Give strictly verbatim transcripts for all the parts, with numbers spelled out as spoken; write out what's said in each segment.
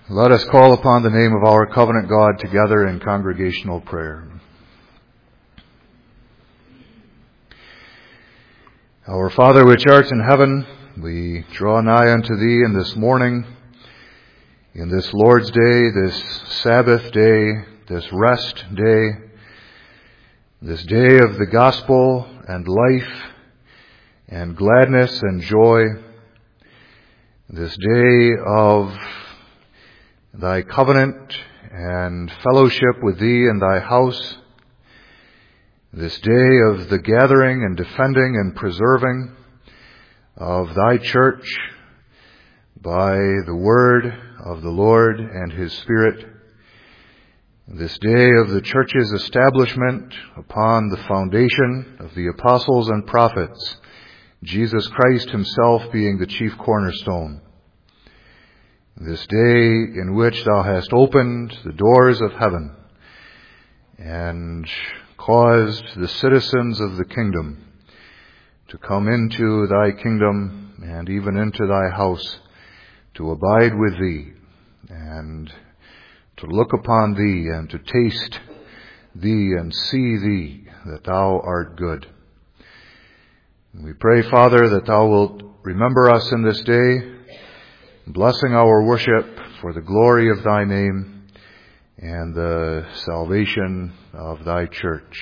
Let us call upon the name of our covenant God together in congregational prayer. Our Father which art in heaven, we draw nigh unto Thee in this morning, in this Lord's Day, this Sabbath day, this rest day, this day of the gospel and life and gladness and joy, this day of Thy covenant and fellowship with Thee in Thy house, this day of the gathering and defending and preserving of Thy church by the word of the Lord and His Spirit, this day of the church's establishment upon the foundation of the apostles and prophets, Jesus Christ Himself being the chief cornerstone. This day in which Thou hast opened the doors of heaven and caused the citizens of the kingdom to come into Thy kingdom and even into Thy house to abide with Thee and to look upon Thee and to taste Thee and see Thee, that Thou art good. And we pray, Father, that Thou wilt remember us in this day, blessing our worship for the glory of Thy name and the salvation of Thy church.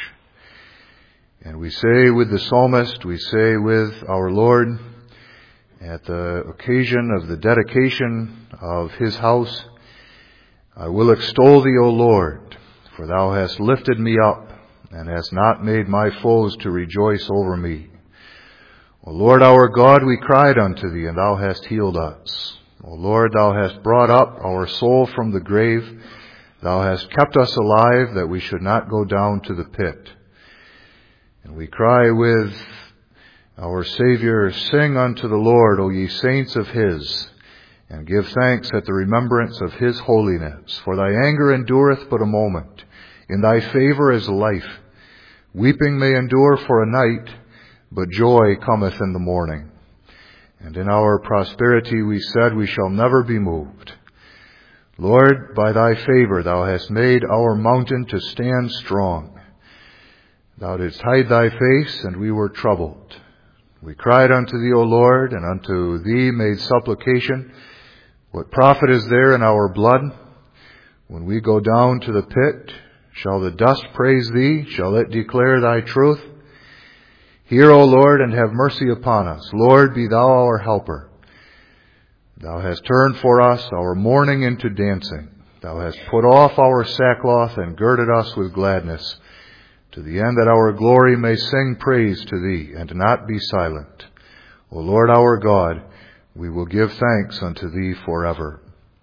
And we say with the psalmist, we say with our Lord, at the occasion of the dedication of His house, I will extol Thee, O Lord, for Thou hast lifted me up and hast not made my foes to rejoice over me. O Lord our God, we cried unto Thee, and Thou hast healed us. O Lord, Thou hast brought up our soul from the grave. Thou hast kept us alive, that we should not go down to the pit. And we cry with our Savior, sing unto the Lord, O ye saints of His, and give thanks at the remembrance of His holiness. For Thy anger endureth but a moment. In Thy favor is life. Weeping may endure for a night, but joy cometh in the morning. And in our prosperity we said, we shall never be moved. Lord, by Thy favor Thou hast made our mountain to stand strong. Thou didst hide Thy face, and we were troubled. We cried unto Thee, O Lord, and unto Thee made supplication. What profit is there in our blood? When we go down to the pit, shall the dust praise Thee? Shall it declare Thy truth? Hear, O Lord, and have mercy upon us. Lord, be Thou our helper. Thou hast turned for us our mourning into dancing. Thou hast put off our sackcloth and girded us with gladness, to the end that our glory may sing praise to Thee and not be silent. O Lord our God, we will give thanks unto Thee forever.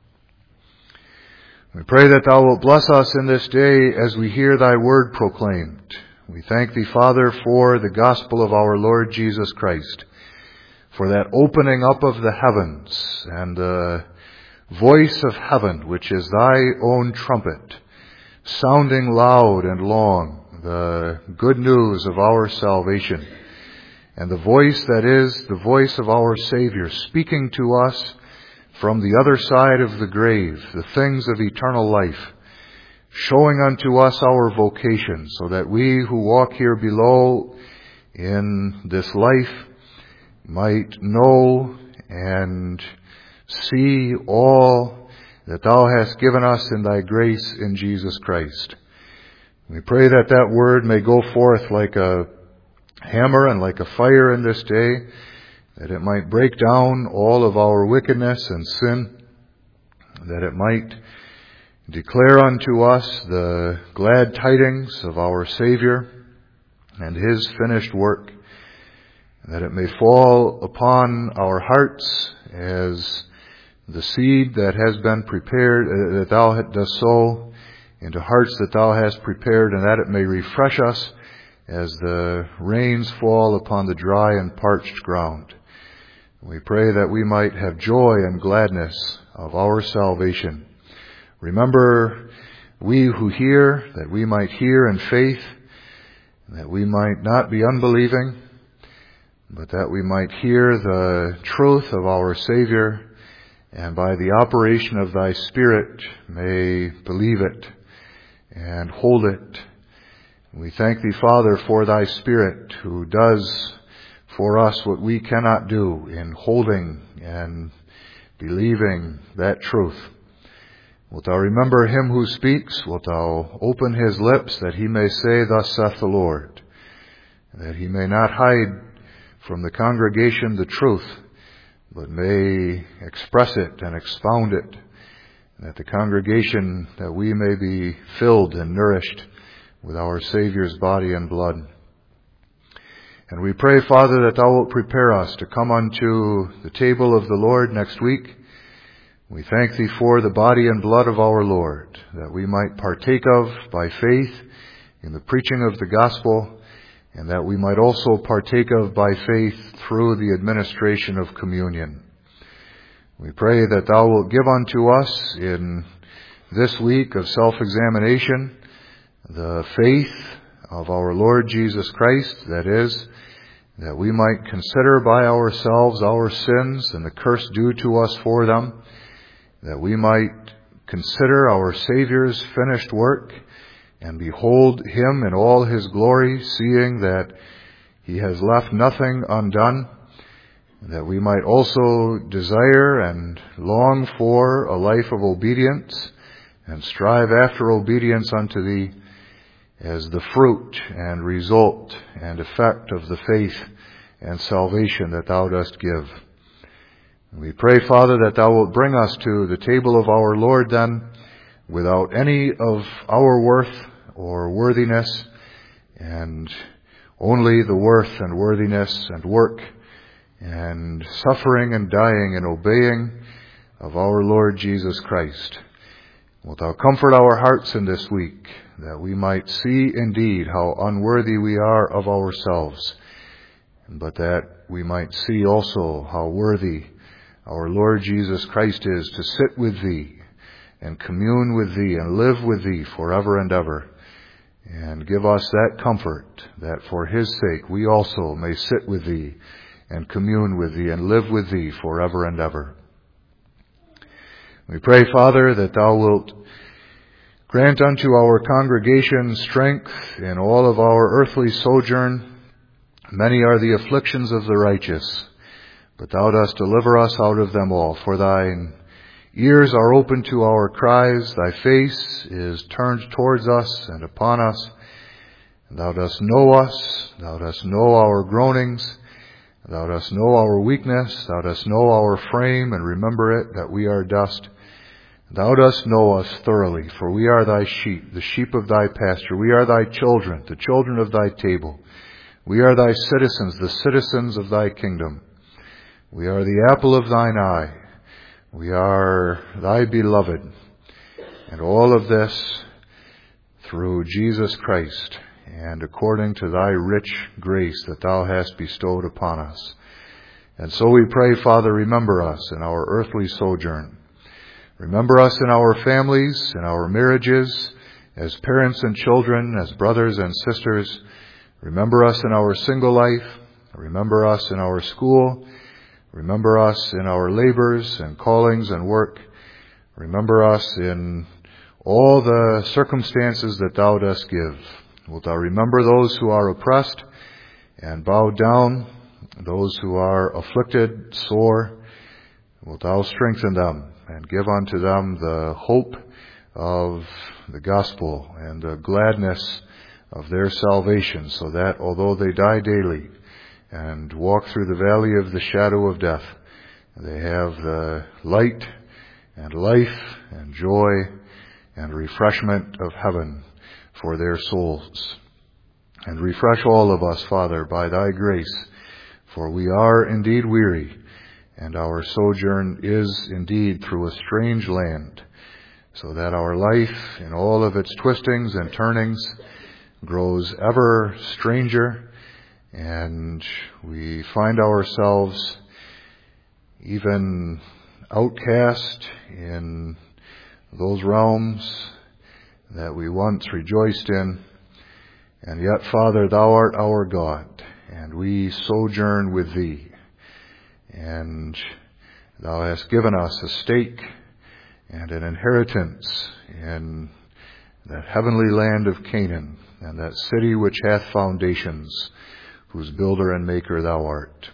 We pray that Thou wilt bless us in this day as we hear Thy word proclaimed. We thank Thee, Father, for the gospel of our Lord Jesus Christ, for that opening up of the heavens and the voice of heaven, which is Thy own trumpet, sounding loud and long, the good news of our salvation, and the voice that is the voice of our Savior, speaking to us from the other side of the grave, the things of eternal life, showing unto us our vocation, so that we who walk here below in this life might know and see all that Thou hast given us in Thy grace in Jesus Christ. We pray that that word may go forth like a hammer and like a fire in this day, that it might break down all of our wickedness and sin, that it might declare unto us the glad tidings of our Savior and His finished work, that it may fall upon our hearts as the seed that has been prepared, uh, that Thou dost sow into hearts that Thou hast prepared, and that it may refresh us as the rains fall upon the dry and parched ground. We pray that we might have joy and gladness of our salvation. Remember, we who hear, that we might hear in faith, that we might not be unbelieving, but that we might hear the truth of our Savior and by the operation of thy Spirit may believe it and hold it. We thank thee, Father, for thy Spirit, who does for us what we cannot do in holding and believing that truth. Wilt thou remember him who speaks? Wilt thou open his lips that he may say, Thus saith the Lord, that he may not hide from the congregation the truth, but may express it and expound it, that the congregation, that we may be filled and nourished with our Savior's body and blood. And we pray, Father, that thou wilt prepare us to come unto the table of the Lord next week. We thank thee for the body and blood of our Lord, that we might partake of by faith in the preaching of the gospel, and that we might also partake of by faith through the administration of communion. We pray that thou wilt give unto us in this week of self-examination the faith of our Lord Jesus Christ, that is, that we might consider by ourselves our sins and the curse due to us for them, that we might consider our Savior's finished work and behold him in all his glory, seeing that he has left nothing undone, that we might also desire and long for a life of obedience and strive after obedience unto thee as the fruit and result and effect of the faith and salvation that thou dost give. We pray, Father, that thou wilt bring us to the table of our Lord then without any of our worth or worthiness, and only the worth and worthiness and work and suffering and dying and obeying of our Lord Jesus Christ. Wilt thou comfort our hearts in this week, that we might see indeed how unworthy we are of ourselves, but that we might see also how worthy our Lord Jesus Christ is to sit with thee and commune with thee and live with thee forever and ever. And give us that comfort, that for his sake we also may sit with thee and commune with thee and live with thee forever and ever. We pray, Father, that thou wilt grant unto our congregation strength in all of our earthly sojourn. Many are the afflictions of the righteous, but thou dost deliver us out of them all. For thine ears are open to our cries, thy face is turned towards us and upon us. Thou dost know us, thou dost know our groanings, thou dost know our weakness, thou dost know our frame, and remember it, that we are dust. Thou dost know us thoroughly, for we are thy sheep, the sheep of thy pasture. We are thy children, the children of thy table. We are thy citizens, the citizens of thy kingdom. We are the apple of thine eye. We are thy beloved. And all of this through Jesus Christ, and according to thy rich grace that thou hast bestowed upon us. And so we pray, Father, remember us in our earthly sojourn. Remember us in our families, in our marriages, as parents and children, as brothers and sisters. Remember us in our single life. Remember us in our school. Remember us in our labors and callings and work. Remember us in all the circumstances that thou dost give. Wilt thou remember those who are oppressed and bowed down, those who are afflicted, sore? Wilt thou strengthen them and give unto them the hope of the gospel and the gladness of their salvation, so that although they die daily and walk through the valley of the shadow of death, they have the light and life and joy and refreshment of heaven for their souls. And refresh all of us, Father, by thy grace, for we are indeed weary, and our sojourn is indeed through a strange land, so that our life, in all of its twistings and turnings, grows ever stranger, and we find ourselves even outcast in those realms that we once rejoiced in. And yet, Father, thou art our God, and we sojourn with thee. And Thou hast given us a stake and an inheritance in that heavenly land of Canaan, and that city which hath foundations, whose builder and maker thou art.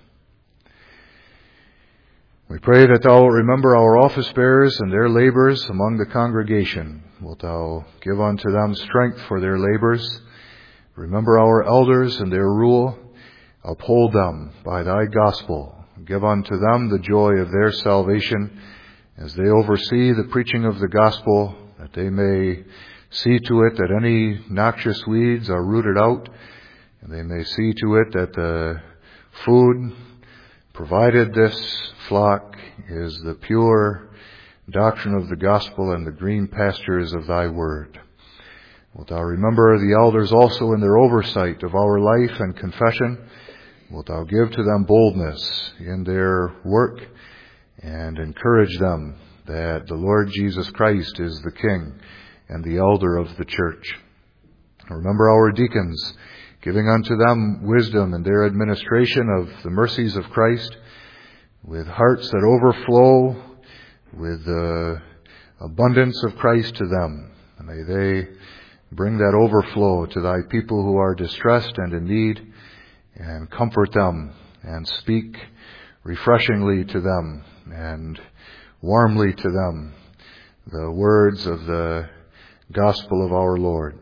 We pray that thou wilt remember our office bearers and their labors among the congregation. Wilt thou give unto them strength for their labors? Remember our elders and their rule. Uphold them by thy gospel. Give unto them the joy of their salvation as they oversee the preaching of the gospel, that they may see to it that any noxious weeds are rooted out, and they may see to it that the food provided this flock is the pure doctrine of the gospel and the green pastures of thy word. Wilt thou remember the elders also in their oversight of our life and confession? Wilt thou give to them boldness in their work and encourage them that the Lord Jesus Christ is the King and the elder of the church? Remember our deacons, giving unto them wisdom in their administration of the mercies of Christ, with hearts that overflow with the abundance of Christ to them. And may they bring that overflow to thy people who are distressed and in need, and comfort them and speak refreshingly to them and warmly to them the words of the gospel of our Lord.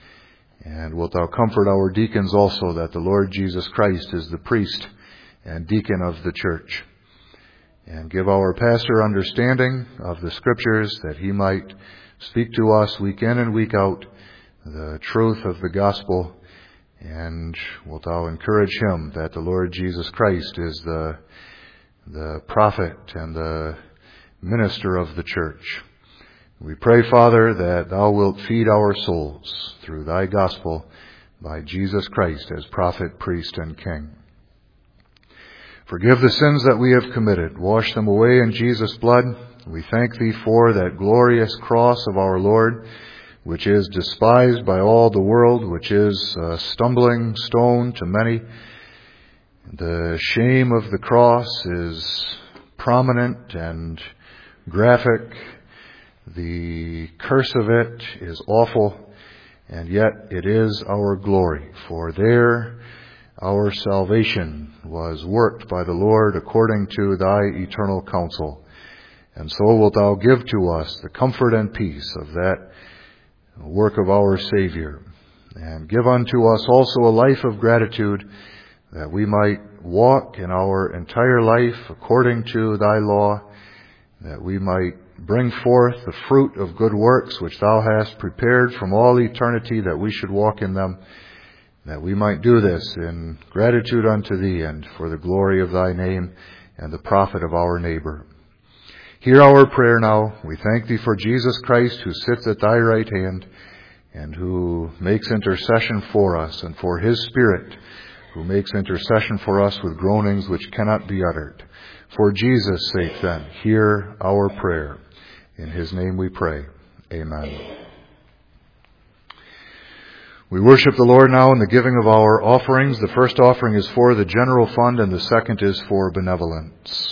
And wilt thou comfort our deacons also, that the Lord Jesus Christ is the priest and deacon of the church. And give our pastor understanding of the Scriptures, that he might speak to us week in and week out the truth of the gospel. And wilt thou encourage him that the Lord Jesus Christ is the, the prophet and the minister of the church. We pray, Father, that thou wilt feed our souls through thy gospel by Jesus Christ as prophet, priest, and king. Forgive the sins that we have committed. Wash them away in Jesus' blood. We thank thee for that glorious cross of our Lord, which is despised by all the world, which is a stumbling stone to many. The shame of the cross is prominent and graphic. The curse of it is awful, and yet it is our glory. For there our salvation was worked by the Lord according to thy eternal counsel. And so wilt thou give to us the comfort and peace of that work of our Savior. And give unto us also a life of gratitude, that we might walk in our entire life according to thy law, that we might bring forth the fruit of good works which thou hast prepared from all eternity, that we should walk in them, that we might do this in gratitude unto thee and for the glory of thy name and the profit of our neighbor. Hear our prayer now. We thank thee for Jesus Christ, who sits at thy right hand and who makes intercession for us, and for his Spirit, who makes intercession for us with groanings which cannot be uttered. For Jesus' sake, then, hear our prayer. In his name we pray. Amen. We worship the Lord now in the giving of our offerings. The first offering is for the general fund, and the second is for benevolence.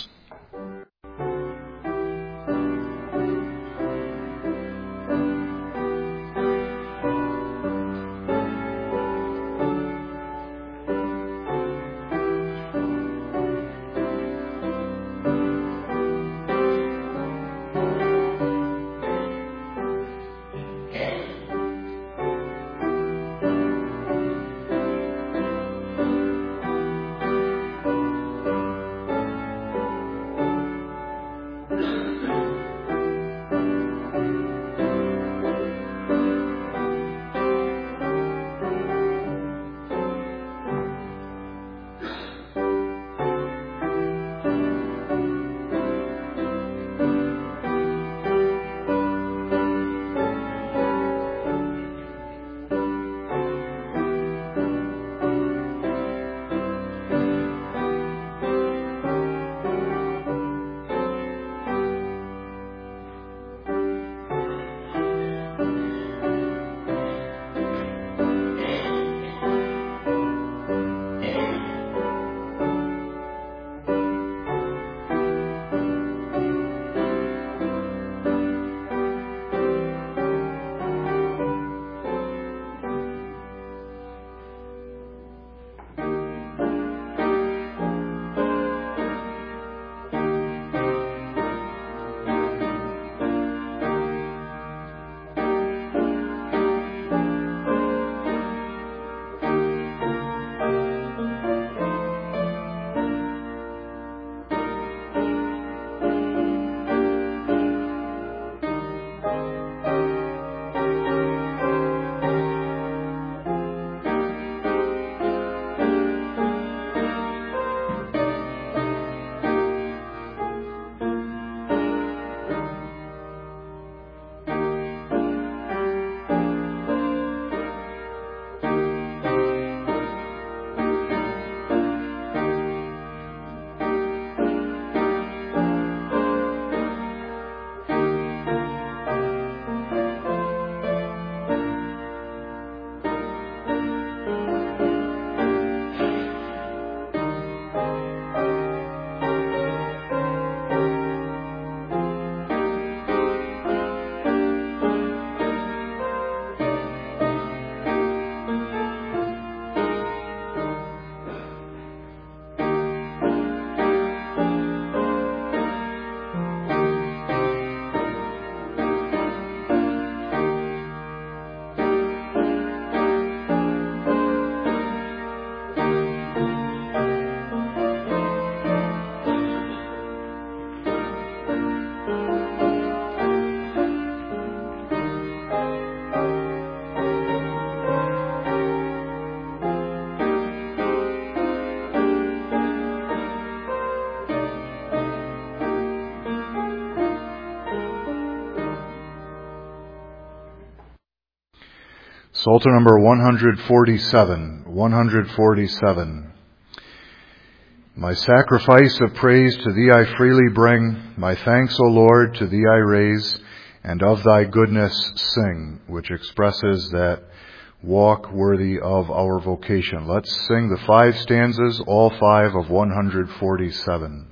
Psalter number one forty-seven, one forty-seven. My sacrifice of praise to Thee I freely bring, my thanks, O Lord, to Thee I raise, and of Thy goodness sing, which expresses that walk worthy of our vocation. Let's sing the five stanzas, all five of one forty-seven.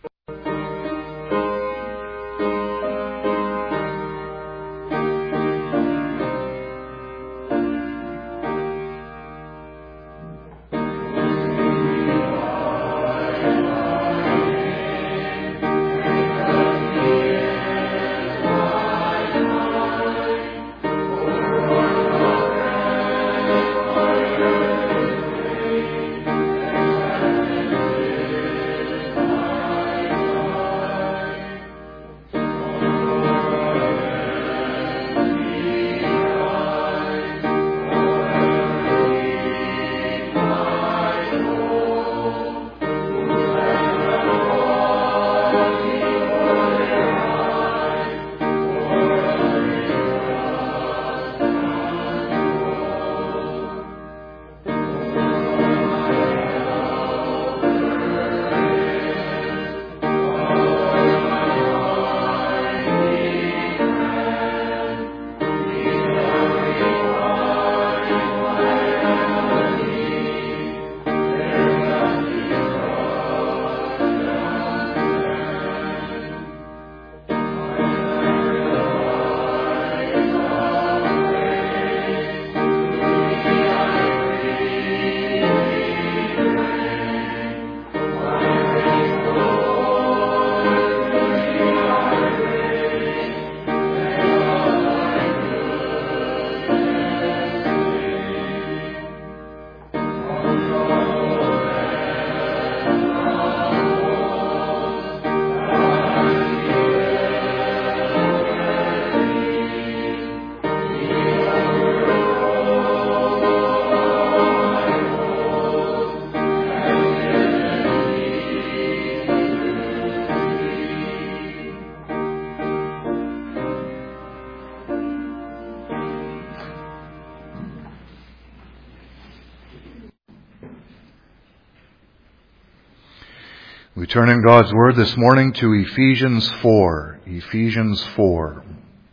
We turn in God's Word this morning to Ephesians four. Ephesians four.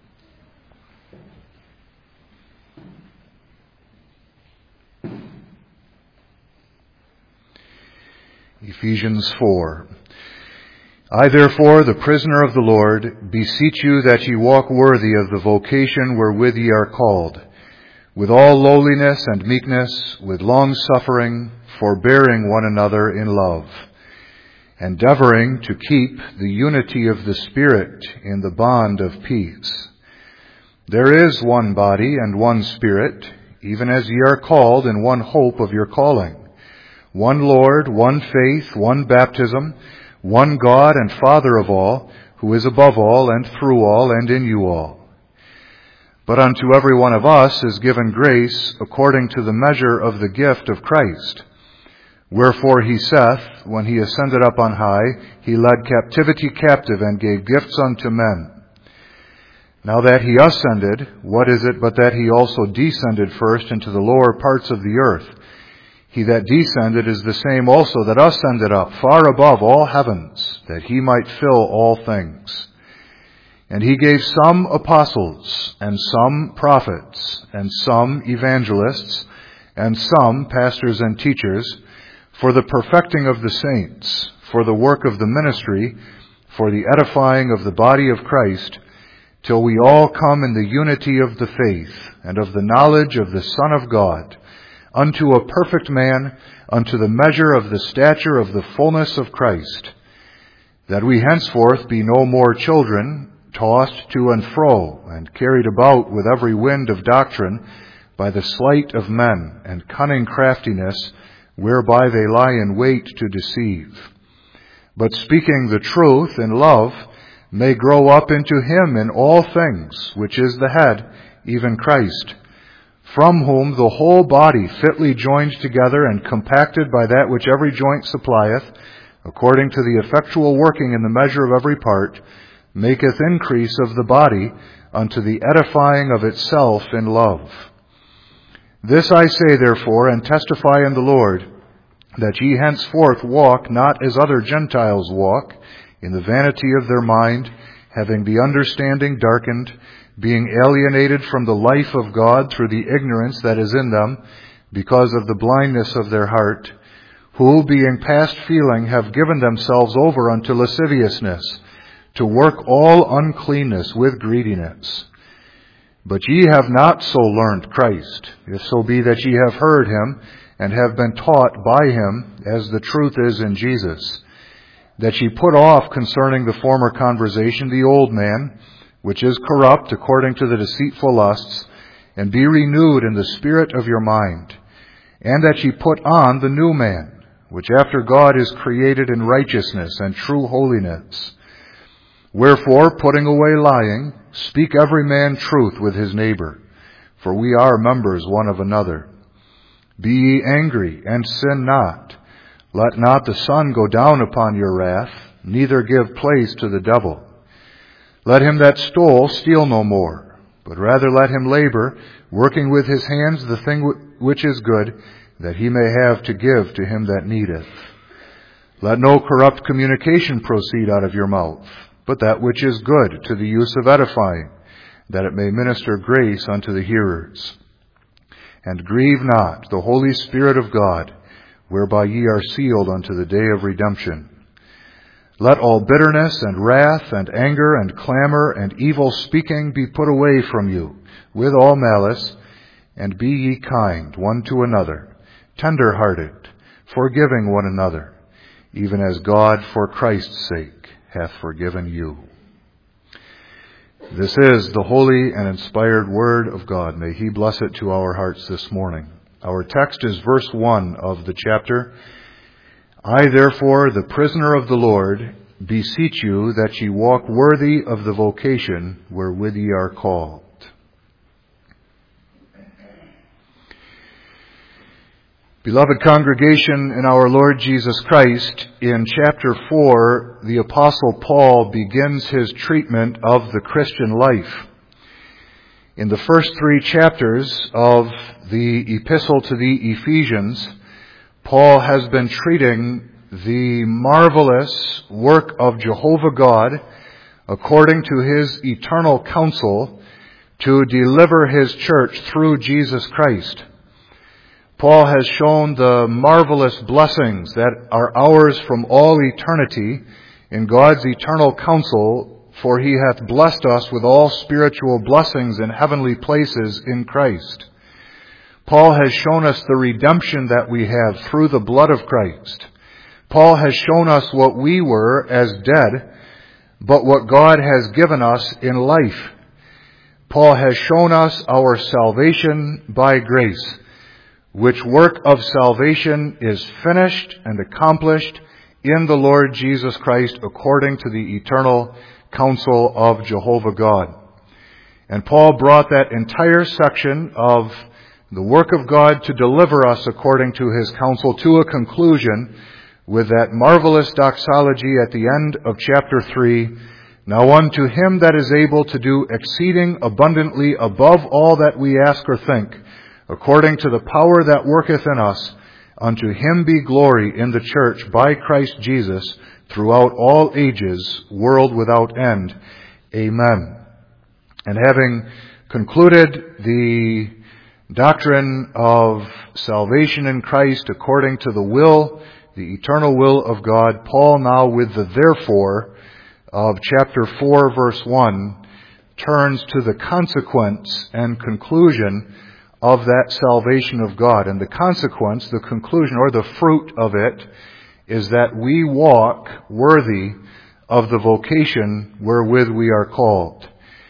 Ephesians four. I therefore, the prisoner of the Lord, beseech you that ye walk worthy of the vocation wherewith ye are called, with all lowliness and meekness, with long suffering, forbearing one another in love, endeavoring to keep the unity of the Spirit in the bond of peace. There is one body and one Spirit, even as ye are called in one hope of your calling, one Lord, one faith, one baptism, one God and Father of all, who is above all and through all and in you all. But unto every one of us is given grace according to the measure of the gift of Christ. Wherefore he saith, when he ascended up on high, he led captivity captive and gave gifts unto men. Now that he ascended, what is it but that he also descended first into the lower parts of the earth? He that descended is the same also that ascended up far above all heavens, that he might fill all things. And he gave some apostles, and some prophets, and some evangelists, and some pastors and teachers, for the perfecting of the saints, for the work of the ministry, for the edifying of the body of Christ, till we all come in the unity of the faith and of the knowledge of the Son of God, unto a perfect man, unto the measure of the stature of the fullness of Christ, that we henceforth be no more children, tossed to and fro, and carried about with every wind of doctrine, by the sleight of men and cunning craftiness, whereby they lie in wait to deceive. But speaking the truth in love, may grow up into him in all things, which is the head, even Christ, from whom the whole body fitly joined together and compacted by that which every joint supplieth, according to the effectual working in the measure of every part, maketh increase of the body unto the edifying of itself in love. This I say therefore, and testify in the Lord, that ye henceforth walk not as other Gentiles walk, in the vanity of their mind, having the understanding darkened, being alienated from the life of God through the ignorance that is in them, because of the blindness of their heart, who, being past feeling, have given themselves over unto lasciviousness, to work all uncleanness with greediness. But ye have not so learned Christ, if so be that ye have heard him, and have been taught by him, as the truth is in Jesus, that ye put off concerning the former conversation the old man, which is corrupt according to the deceitful lusts, and be renewed in the spirit of your mind, and that ye put on the new man, which after God is created in righteousness and true holiness. Wherefore, putting away lying, speak every man truth with his neighbor, for we are members one of another. Be ye angry, and sin not. Let not the sun go down upon your wrath, neither give place to the devil. Let him that stole steal no more, but rather let him labor, working with his hands the thing which is good, that he may have to give to him that needeth. Let no corrupt communication proceed out of your mouth, but that which is good to the use of edifying, that it may minister grace unto the hearers. And grieve not the Holy Spirit of God, whereby ye are sealed unto the day of redemption. Let all bitterness and wrath and anger and clamor and evil speaking be put away from you, with all malice, and be ye kind one to another, tender-hearted, forgiving one another, even as God for Christ's sake hath forgiven you. This is the holy and inspired Word of God. May He bless it to our hearts this morning. Our text is verse one of the chapter. I, therefore, the prisoner of the Lord, beseech you that ye walk worthy of the vocation wherewith ye are called. Beloved congregation in our Lord Jesus Christ, in chapter four, the Apostle Paul begins his treatment of the Christian life. In the first three chapters of the epistle to the Ephesians, Paul has been treating the marvelous work of Jehovah God according to his eternal counsel to deliver his church through Jesus Christ. Paul has shown the marvelous blessings that are ours from all eternity in God's eternal counsel, for he hath blessed us with all spiritual blessings in heavenly places in Christ. Paul has shown us the redemption that we have through the blood of Christ. Paul has shown us what we were as dead, but what God has given us in life. Paul has shown us our salvation by grace, which work of salvation is finished and accomplished in the Lord Jesus Christ according to the eternal counsel of Jehovah God. And Paul brought that entire section of the work of God to deliver us according to his counsel to a conclusion with that marvelous doxology at the end of chapter three. Now unto him that is able to do exceeding abundantly above all that we ask or think, according to the power that worketh in us, unto him be glory in the church by Christ Jesus throughout all ages, world without end. Amen. And having concluded the doctrine of salvation in Christ according to the will, the eternal will of God, Paul now with the therefore of chapter four verse one turns to the consequence and conclusion of that salvation of God. And the consequence, the conclusion, or the fruit of it, is that we walk worthy of the vocation wherewith we are called.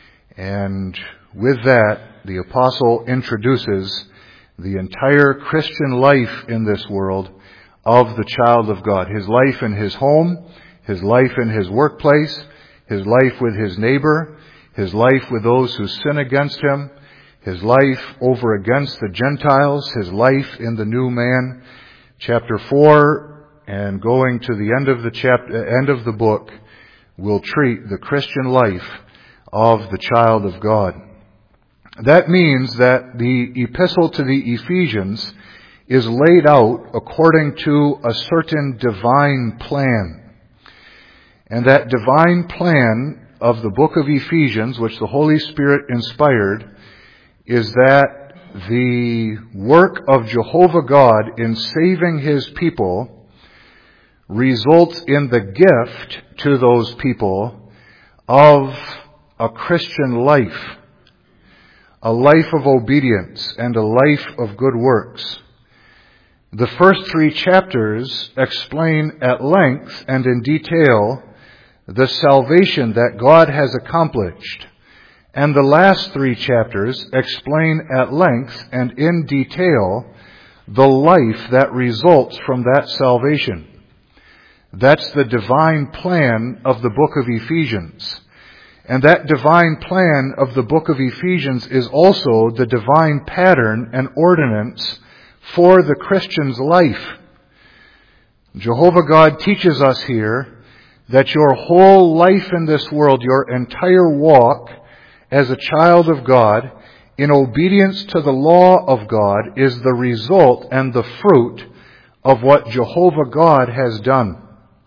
And with that, the apostle introduces the entire Christian life in this world of the child of God. His life in his home, his life in his workplace, his life with his neighbor, his life with those who sin against him, his life over against the Gentiles, his life in the new man. Chapter four, and going to the end of the chapter, end of the book, will treat the Christian life of the child of God. That means that the epistle to the Ephesians is laid out according to a certain divine plan. And that divine plan of the book of Ephesians, which the Holy Spirit inspired, is that the work of Jehovah God in saving His people results in the gift to those people of a Christian life, a life of obedience and a life of good works. The first three chapters explain at length and in detail the salvation that God has accomplished. And the last three chapters explain at length and in detail the life that results from that salvation. That's the divine plan of the book of Ephesians. And that divine plan of the book of Ephesians is also the divine pattern and ordinance for the Christian's life. Jehovah God teaches us here that your whole life in this world, your entire walk as a child of God, in obedience to the law of God, is the result and the fruit of what Jehovah God has done.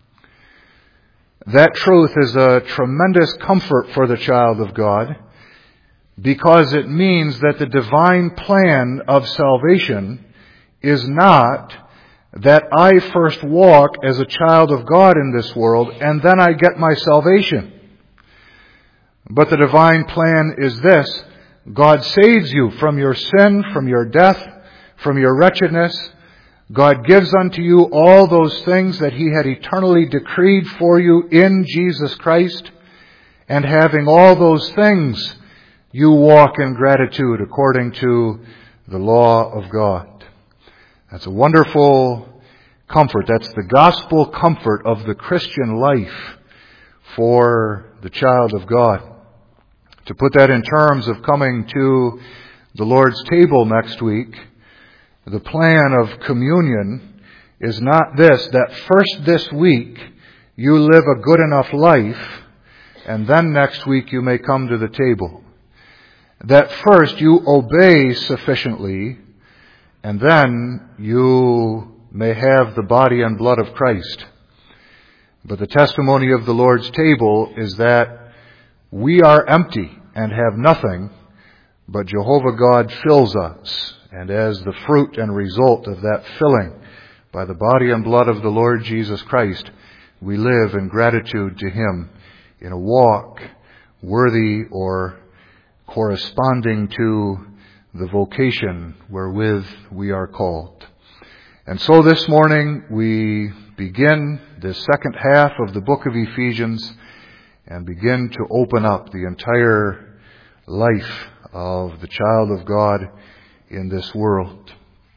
That truth is a tremendous comfort for the child of God, because it means that the divine plan of salvation is not that I first walk as a child of God in this world and then I get my salvation. But the divine plan is this: God saves you from your sin, from your death, from your wretchedness. God gives unto you all those things that He had eternally decreed for you in Jesus Christ. And having all those things, you walk in gratitude according to the law of God. That's a wonderful comfort. That's the gospel comfort of the Christian life for the child of God. To put that in terms of coming to the Lord's table next week, the plan of communion is not this, that first this week you live a good enough life, and then next week you may come to the table. That first you obey sufficiently, and then you may have the body and blood of Christ. But the testimony of the Lord's table is that we are empty and have nothing, but Jehovah God fills us. And as the fruit and result of that filling by the body and blood of the Lord Jesus Christ, we live in gratitude to Him in a walk worthy or corresponding to the vocation wherewith we are called. And so this morning we begin the second half of the book of Ephesians and begin to open up the entire life of the child of God in this world.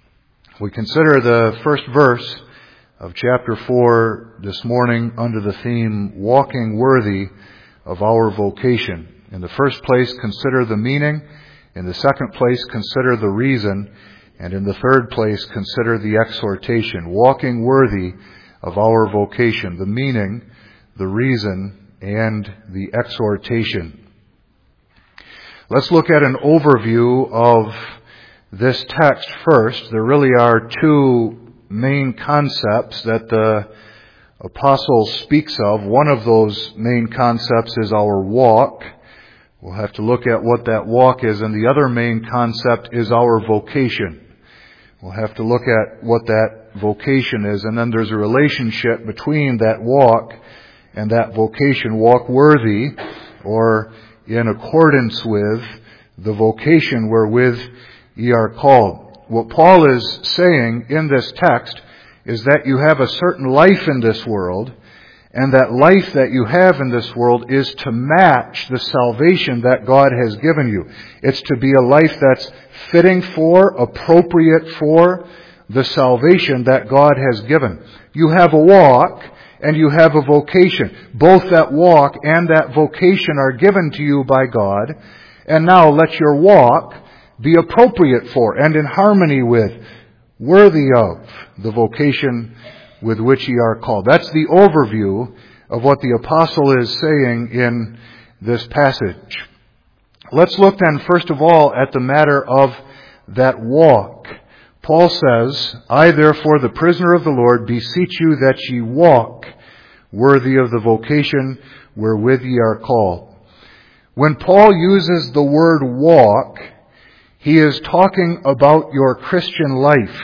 We consider the first verse of chapter four this morning under the theme, Walking Worthy of Our Vocation. In the first place, consider the meaning. In the second place, consider the reason. And in the third place, consider the exhortation. Walking worthy of our vocation. The meaning, the reason, and the exhortation. Let's look at an overview of this text first. There really are two main concepts that the apostle speaks of. One of those main concepts is our walk. We'll have to look at what that walk is. And the other main concept is our vocation. We'll have to look at what that vocation is. And then there's a relationship between that walk and that vocation. Walk worthy, or in accordance with the vocation wherewith ye are called. What Paul is saying in this text is that you have a certain life in this world, and that life that you have in this world is to match the salvation that God has given you. It's to be a life that's fitting for, appropriate for the salvation that God has given. You have a walk and you have a vocation. Both that walk and that vocation are given to you by God. And now let your walk be appropriate for and in harmony with, worthy of the vocation with which ye are called. That's the overview of what the apostle is saying in this passage. Let's look then first of all at the matter of that walk. Paul says, I therefore, the prisoner of the Lord, beseech you that ye walk worthy of the vocation wherewith ye are called. When Paul uses the word walk, he is talking about your Christian life.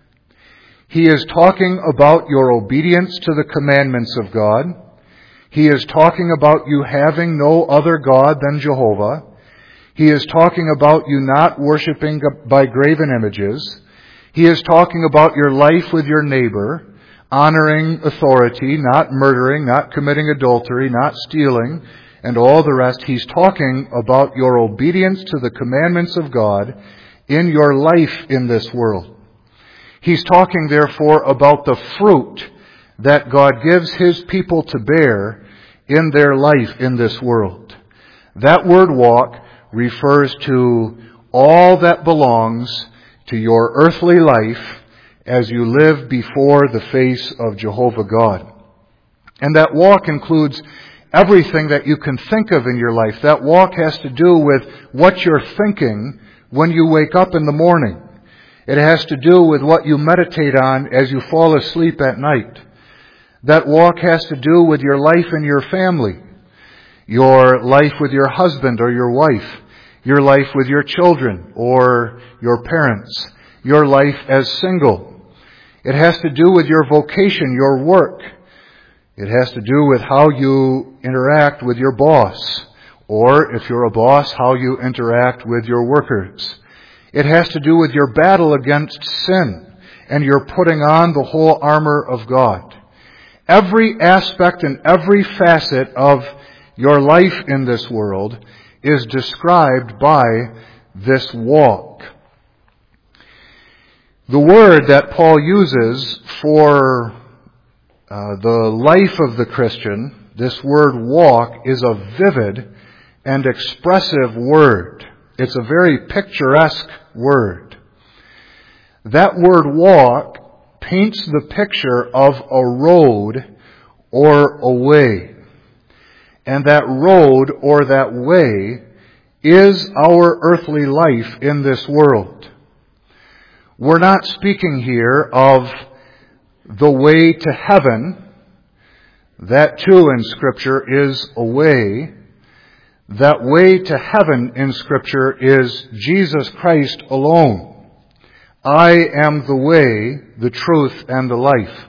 He is talking about your obedience to the commandments of God. He is talking about you having no other God than Jehovah. He is talking about you not worshiping by graven images. He is talking about your life with your neighbor, honoring authority, not murdering, not committing adultery, not stealing, and all the rest. He's talking about your obedience to the commandments of God in your life in this world. He's talking, therefore, about the fruit that God gives His people to bear in their life in this world. That word walk refers to all that belongs to your earthly life as you live before the face of Jehovah God. And that walk includes everything that you can think of in your life. That walk has to do with what you're thinking when you wake up in the morning. It has to do with what you meditate on as you fall asleep at night. That walk has to do with your life in your family, your life with your husband or your wife, your life with your children or your parents, your life as single. It has to do with your vocation, your work. It has to do with how you interact with your boss, or if you're a boss, how you interact with your workers. It has to do with your battle against sin and your putting on the whole armor of God. Every aspect and every facet of your life in this world is described by this walk. The word that Paul uses for uh, the life of the Christian, this word walk, is a vivid and expressive word. It's a very picturesque word. That word walk paints the picture of a road or a way. And that road or that way is our earthly life in this world. We're not speaking here of the way to heaven. That too in Scripture is a way. That way to heaven in Scripture is Jesus Christ alone. I am the way, the truth, and the life.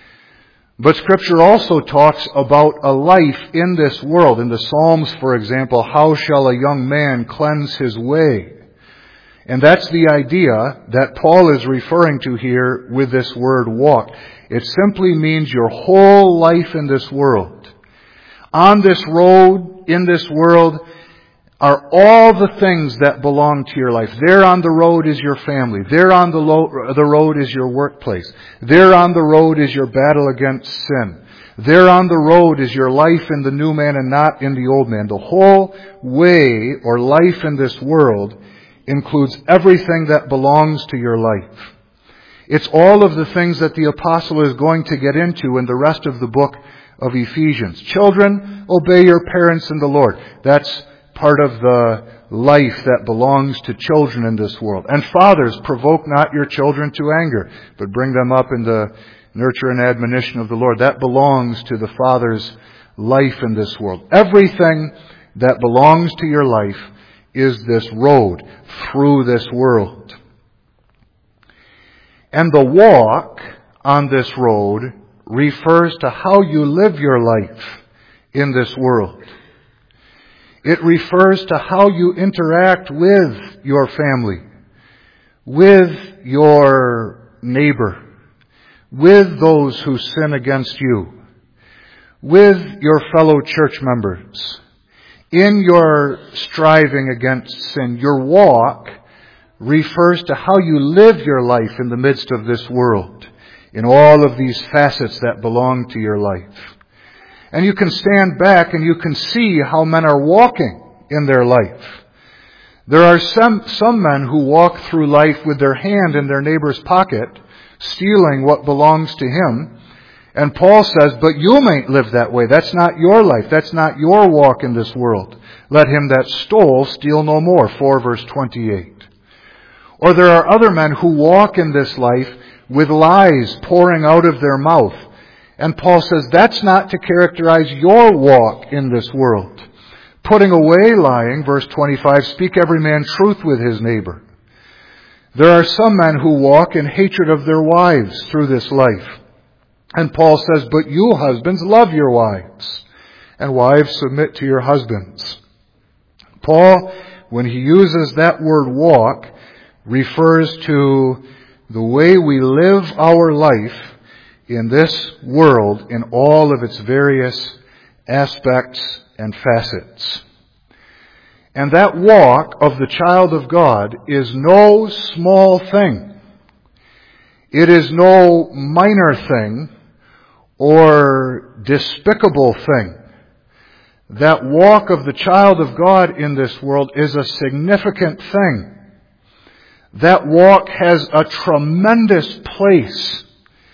But Scripture also talks about a life in this world. In the Psalms, for example, how shall a young man cleanse his way? And that's the idea that Paul is referring to here with this word walk. It simply means your whole life in this world. On this road, in this world, are all the things that belong to your life. There on the road is your family. There on the, lo- the road is your workplace. There on the road is your battle against sin. There on the road is your life in the new man and not in the old man. The whole way or life in this world includes everything that belongs to your life. It's all of the things that the apostle is going to get into in the rest of the book of Ephesians. Children, obey your parents in the Lord. That's part of the life that belongs to children in this world. And fathers, provoke not your children to anger, but bring them up in the nurture and admonition of the Lord. That belongs to the father's life in this world. Everything that belongs to your life is this road through this world. And the walk on this road refers to how you live your life in this world. It refers to how you interact with your family, with your neighbor, with those who sin against you, with your fellow church members. In your striving against sin, your walk refers to how you live your life in the midst of this world, in all of these facets that belong to your life. And you can stand back and you can see how men are walking in their life. There are some, some men who walk through life with their hand in their neighbor's pocket, stealing what belongs to him. And Paul says, but you mayn't live that way. That's not your life. That's not your walk in this world. Let him that stole steal no more. four verse twenty-eight. Or there are other men who walk in this life with lies pouring out of their mouth. And Paul says that's not to characterize your walk in this world. Putting away lying, verse twenty-five, speak every man truth with his neighbor. There are some men who walk in hatred of their wives through this life. And Paul says, but you husbands love your wives, and wives submit to your husbands. Paul, when he uses that word walk, refers to the way we live our life in this world in all of its various aspects and facets. And that walk of the child of God is no small thing. It is no minor thing or despicable thing. That walk of the child of God in this world is a significant thing. That walk has a tremendous place.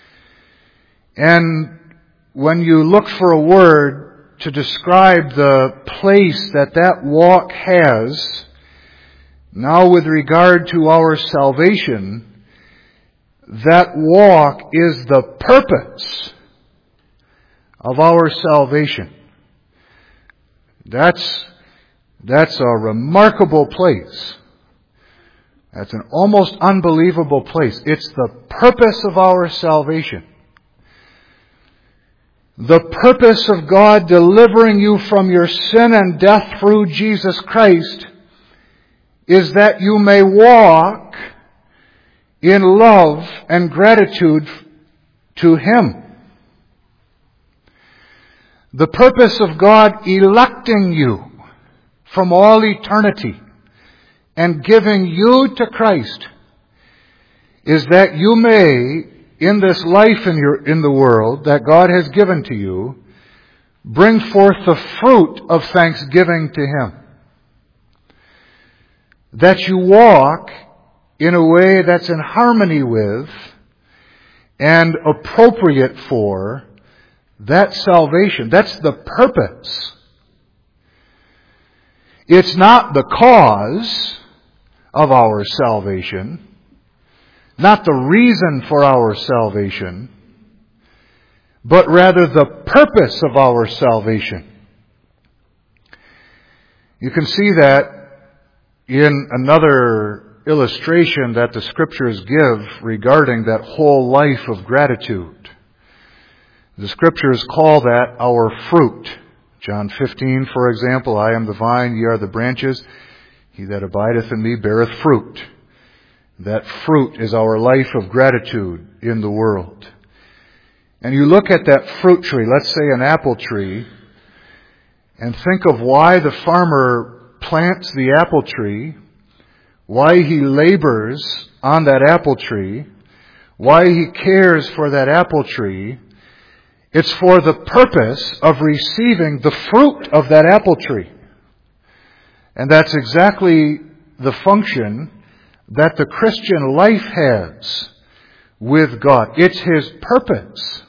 And when you look for a word to describe the place that that walk has, now with regard to our salvation, that walk is the purpose of our salvation. That's, that's a remarkable place. That's an almost unbelievable place. It's the purpose of our salvation. The purpose of God delivering you from your sin and death through Jesus Christ is that you may walk in love and gratitude to Him. The purpose of God electing you from all eternity and giving you to Christ is that you may, in this life in your in the world that God has given to you, bring forth the fruit of thanksgiving to Him. That you walk in a way that's in harmony with and appropriate for that salvation. That's the purpose. It's not the cause of our salvation, not the reason for our salvation, but rather the purpose of our salvation. You can see that in another illustration that the Scriptures give regarding that whole life of gratitude. The Scriptures call that our fruit. John fifteen, for example, I am the vine, ye are the branches. He that abideth in me beareth fruit. That fruit is our life of gratitude in the world. And you look at that fruit tree, let's say an apple tree, and think of why the farmer plants the apple tree, why he labors on that apple tree, why he cares for that apple tree. It's for the purpose of receiving the fruit of that apple tree. And that's exactly the function that the Christian life has with God. It's His purpose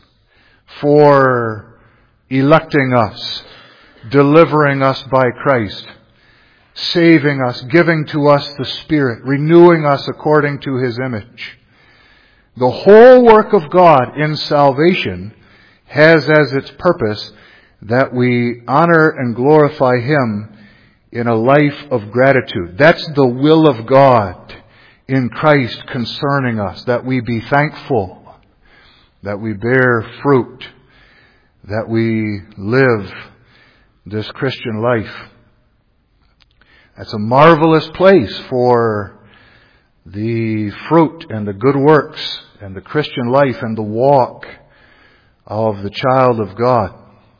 for electing us, delivering us by Christ, saving us, giving to us the Spirit, renewing us according to His image. The whole work of God in salvation has as its purpose that we honor and glorify Him in a life of gratitude. That's the will of God in Christ concerning us, that we be thankful, that we bear fruit, that we live this Christian life. That's a marvelous place for the fruit and the good works and the Christian life and the walk of the child of God.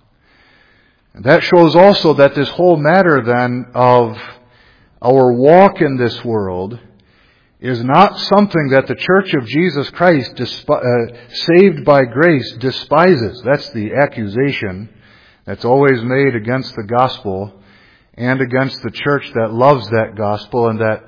And that shows also that this whole matter then of our walk in this world is not something that the Church of Jesus Christ, despi- uh, saved by grace, despises. That's the accusation that's always made against the gospel and against the church that loves that gospel and that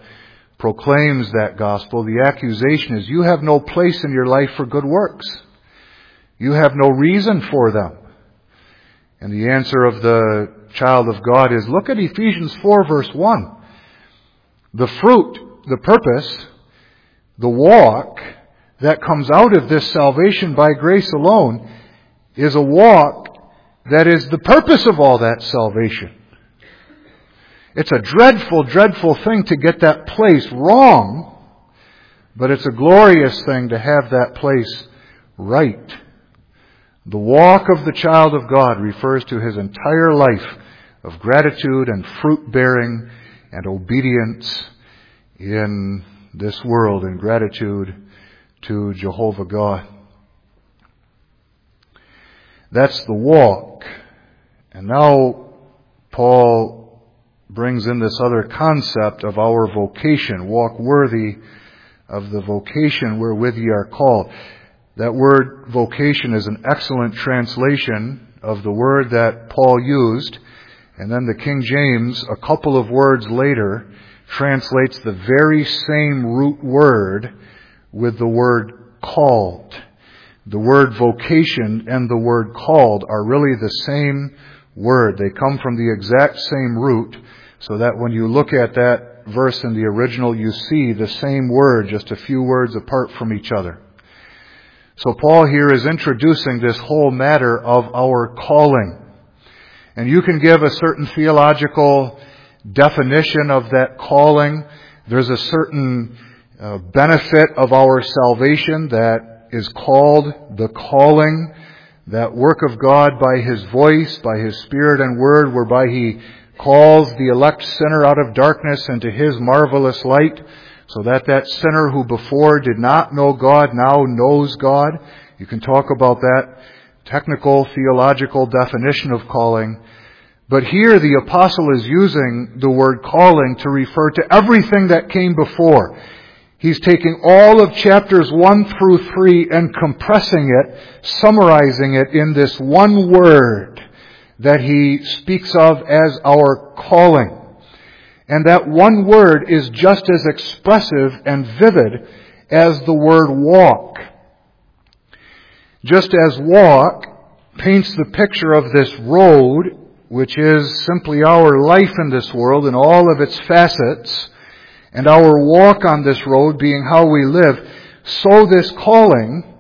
proclaims that gospel. The accusation is you have no place in your life for good works. You have no reason for them. And the answer of the child of God is, look at Ephesians four verse one. The fruit, the purpose, the walk that comes out of this salvation by grace alone is a walk that is the purpose of all that salvation. It's a dreadful, dreadful thing to get that place wrong, but it's a glorious thing to have that place right. The walk of the child of God refers to his entire life of gratitude and fruit-bearing and obedience in this world, and gratitude to Jehovah God. That's the walk. And now Paul brings in this other concept of our vocation. Walk worthy of the vocation wherewith ye are called. That word vocation is an excellent translation of the word that Paul used. And then the King James, a couple of words later, translates the very same root word with the word called. The word vocation and the word called are really the same word. They come from the exact same root, so that when you look at that verse in the original, you see the same word, just a few words apart from each other. So Paul here is introducing this whole matter of our calling. And you can give a certain theological definition of that calling. There's a certain uh, benefit of our salvation that is called the calling, that work of God by His voice, by His Spirit and Word, whereby He calls the elect sinner out of darkness into His marvelous light, so that that sinner who before did not know God now knows God. You can talk about that technical theological definition of calling. But here the apostle is using the word calling to refer to everything that came before. He's taking all of chapters one through three and compressing it, summarizing it in this one word that he speaks of as our calling. And that one word is just as expressive and vivid as the word walk. Just as walk paints the picture of this road, which is simply our life in this world in all of its facets, and our walk on this road being how we live, so this calling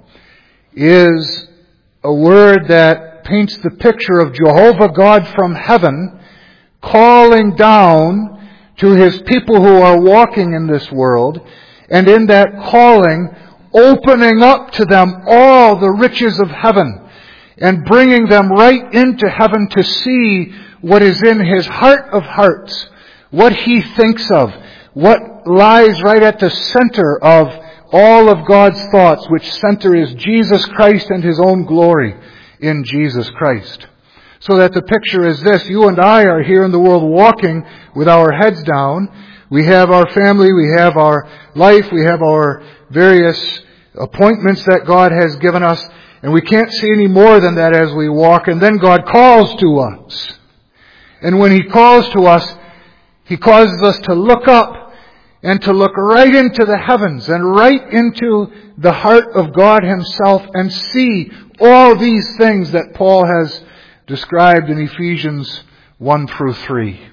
is a word that paints the picture of Jehovah God from heaven calling down to His people who are walking in this world, and in that calling opening up to them all the riches of heaven and bringing them right into heaven to see what is in His heart of hearts, what He thinks of, what lies right at the center of all of God's thoughts, which center is Jesus Christ and His own glory in Jesus Christ. So that the picture is this: you and I are here in the world walking with our heads down. We have our family, we have our life, we have our various appointments that God has given us, and we can't see any more than that as we walk. And then God calls to us. And when He calls to us, He causes us to look up and to look right into the heavens and right into the heart of God Himself and see all these things that Paul has described in Ephesians one through three.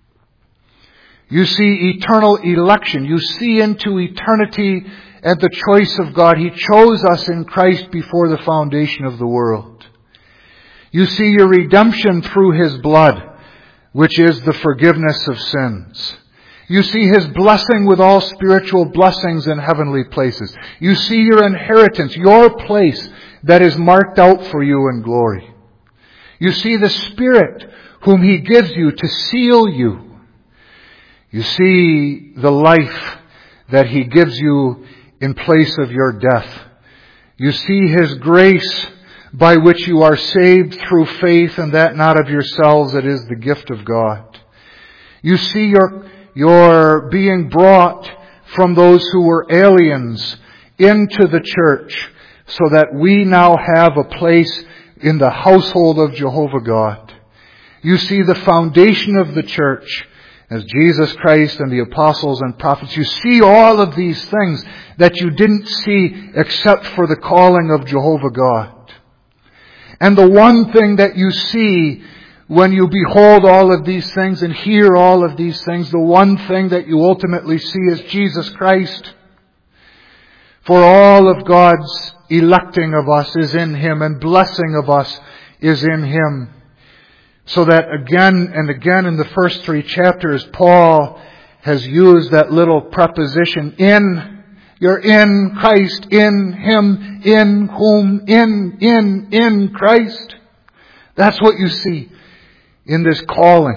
You see eternal election. You see into eternity and the choice of God. He chose us in Christ before the foundation of the world. You see your redemption through His blood, which is the forgiveness of sins. You see His blessing with all spiritual blessings in heavenly places. You see your inheritance, your place that is marked out for you in glory. You see the Spirit whom He gives you to seal you. You see the life that He gives you in place of your death. You see His grace by which you are saved through faith, and that not of yourselves, it is the gift of God. You see your, your being brought from those who were aliens into the church, so that we now have a place in the household of Jehovah God. You see the foundation of the church as Jesus Christ and the apostles and prophets. You see all of these things that you didn't see except for the calling of Jehovah God. And the one thing that you see when you behold all of these things and hear all of these things, the one thing that you ultimately see is Jesus Christ. For all of God's electing of us is in Him, and blessing of us is in Him. So that again and again in the first three chapters, Paul has used that little preposition, in. You're in Christ, in Him, in whom, in, in, in Christ. That's what you see in this calling.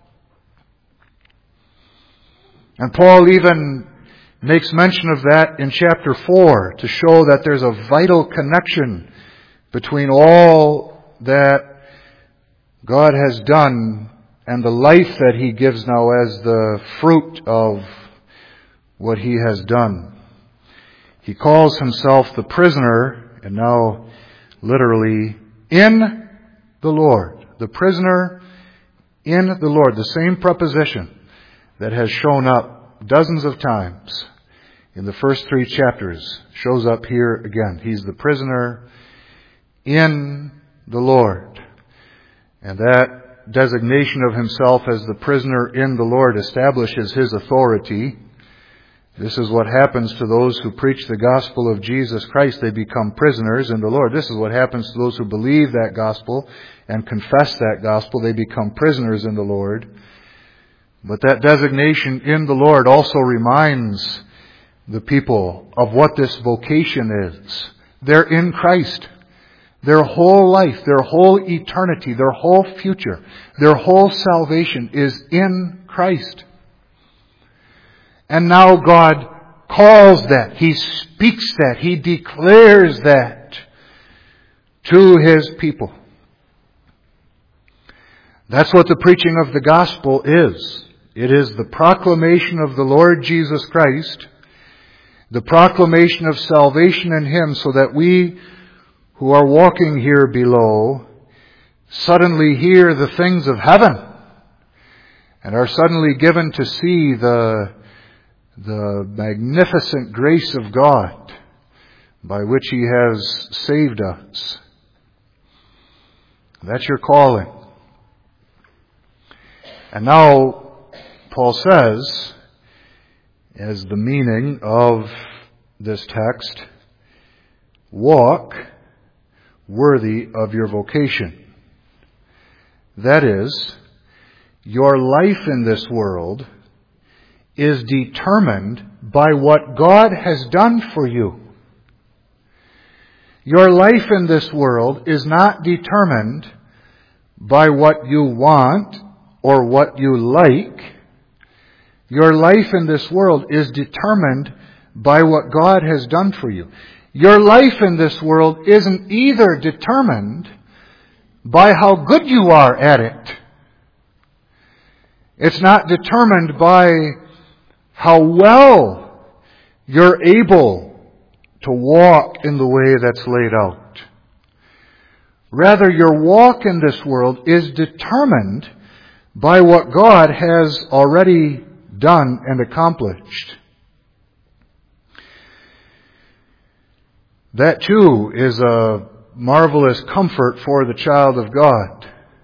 And Paul even makes mention of that in chapter four to show that there's a vital connection between all that God has done and the life that He gives now as the fruit of what He has done. He calls Himself the prisoner, and now literally in the Lord. The prisoner in the Lord. The same preposition that has shown up dozens of times in the first three chapters shows up here again. He's the prisoner in the Lord. And that designation of Himself as the prisoner in the Lord establishes His authority. This is what happens to those who preach the gospel of Jesus Christ. They become prisoners in the Lord. This is what happens to those who believe that gospel and confess that gospel. They become prisoners in the Lord. But that designation in the Lord also reminds the people of what this vocation is. They're in Christ. Their whole life, their whole eternity, their whole future, their whole salvation is in Christ. And now God calls that. He speaks that. He declares that to His people. That's what the preaching of the gospel is. It is the proclamation of the Lord Jesus Christ, the proclamation of salvation in Him, so that we who are walking here below suddenly hear the things of heaven and are suddenly given to see the the magnificent grace of God by which He has saved us. That's your calling. And now, Paul says, as the meaning of this text, walk worthy of your vocation. That is, your life in this world is determined by what God has done for you. Your life in this world is not determined by what you want or what you like. Your life in this world is determined by what God has done for you. Your life in this world isn't either determined by how good you are at it. It's not determined by how well you're able to walk in the way that's laid out. Rather, your walk in this world is determined by what God has already done and accomplished. That too is a marvelous comfort for the child of God.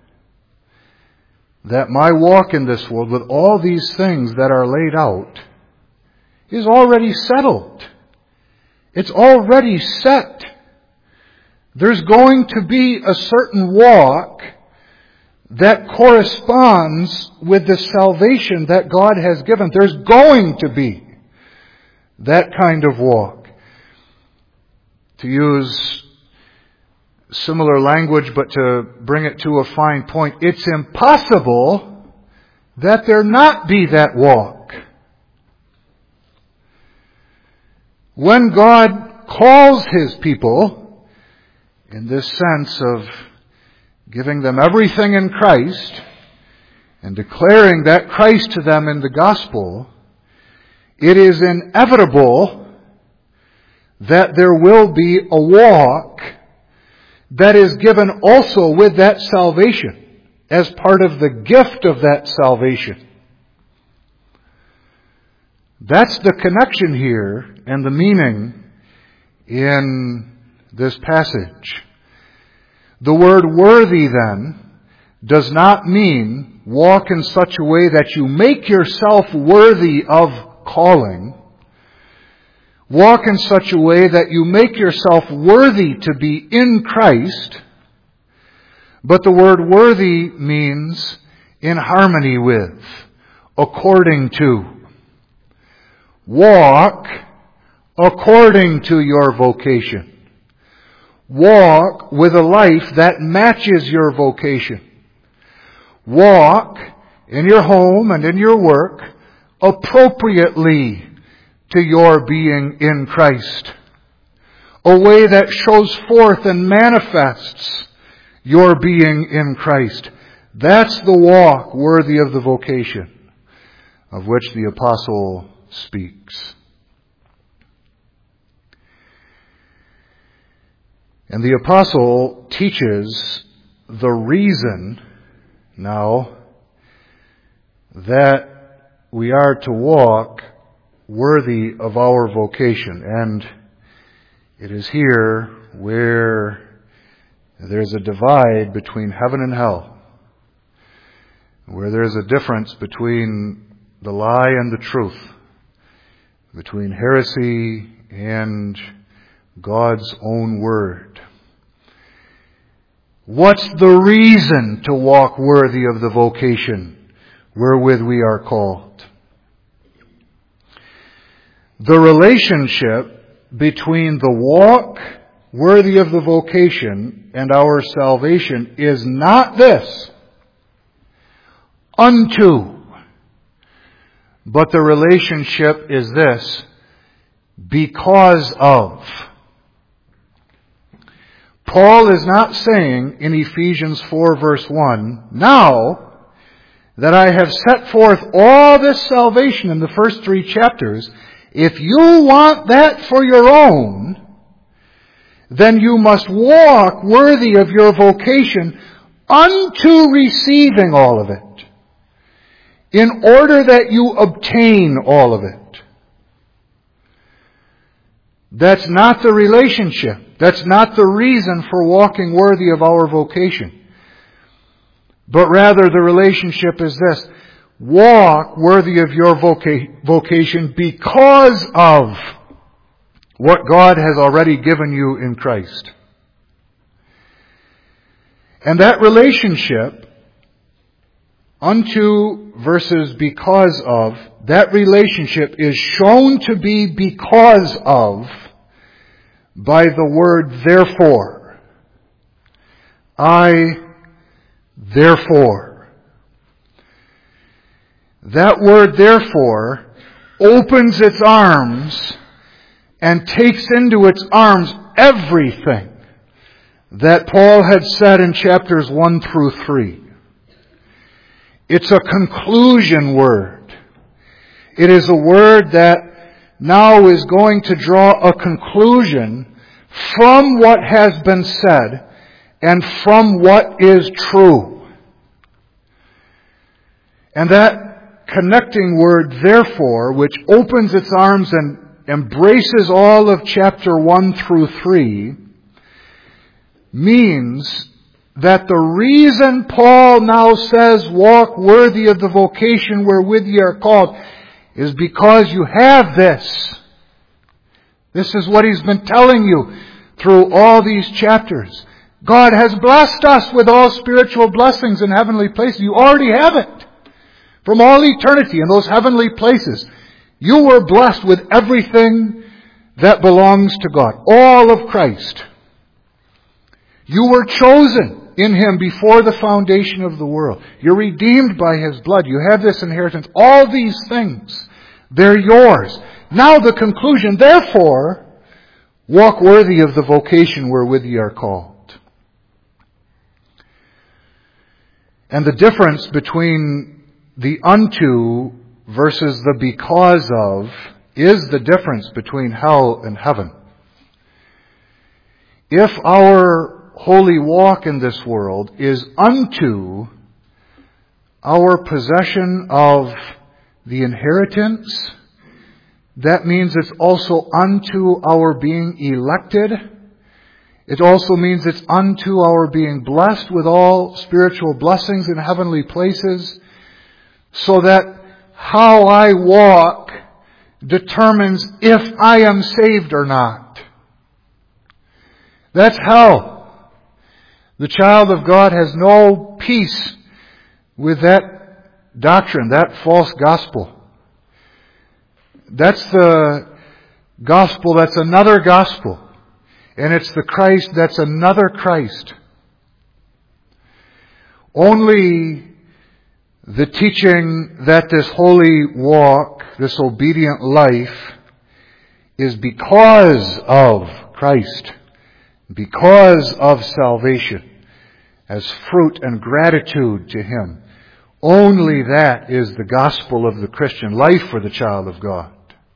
That my walk in this world with all these things that are laid out is already settled. It's already set. There's going to be a certain walk that corresponds with the salvation that God has given. There's going to be that kind of walk. To use similar language, but to bring it to a fine point, it's impossible that there not be that walk. When God calls His people, in this sense of giving them everything in Christ and declaring that Christ to them in the gospel, it is inevitable that there will be a walk that is given also with that salvation as part of the gift of that salvation. That's the connection here and the meaning in this passage. The word worthy, then, does not mean walk in such a way that you make yourself worthy of calling. Walk in such a way that you make yourself worthy to be in Christ. But the word worthy means in harmony with, according to. Walk according to your vocation. Walk with a life that matches your vocation. Walk in your home and in your work appropriately to your being in Christ. A way that shows forth and manifests your being in Christ. That's the walk worthy of the vocation of which the apostle speaks. And the apostle teaches the reason now that we are to walk worthy of our vocation. And it is here where there's a divide between heaven and hell, where there's a difference between the lie and the truth, between heresy and God's own word. What's the reason to walk worthy of the vocation wherewith we are called? The relationship between the walk worthy of the vocation and our salvation is not this, unto, but the relationship is this, because of. Paul is not saying in Ephesians four verse one, now that I have set forth all this salvation in the first three chapters, if you want that for your own, then you must walk worthy of your vocation unto receiving all of it, in order that you obtain all of it. That's not the relationship. That's not the reason for walking worthy of our vocation. But rather the relationship is this. Walk worthy of your voca- vocation because of what God has already given you in Christ. And that relationship, unto versus because of, that relationship is shown to be because of by the word therefore. I, therefore. That word therefore opens its arms and takes into its arms everything that Paul had said in chapters one through three. It's a conclusion word. It is a word that now is going to draw a conclusion from what has been said and from what is true. And that connecting word, therefore, which opens its arms and embraces all of chapter one through three, means that the reason Paul now says, walk worthy of the vocation wherewith ye are called, is because you have this. This is what he's been telling you through all these chapters. God has blessed us with all spiritual blessings in heavenly places. You already have it. From all eternity in those heavenly places, you were blessed with everything that belongs to God. All of Christ. You were chosen in Him before the foundation of the world. You're redeemed by His blood. You have this inheritance. All these things, they're yours. Now the conclusion, therefore, walk worthy of the vocation wherewith ye are called. And the difference between the unto versus the because of is the difference between hell and heaven. If our holy walk in this world is unto our possession of the inheritance, that means it's also unto our being elected It also means it's unto our being blessed with all spiritual blessings in heavenly places, so that how I walk determines if I am saved or not. That's hell. The child of God has no peace with that doctrine, that false gospel. That's the gospel that's another gospel. And it's the Christ that's another Christ. Only the teaching that this holy walk, this obedient life, is because of Christ, because of salvation, as fruit and gratitude to Him. Only that is the gospel of the Christian life for the child of God.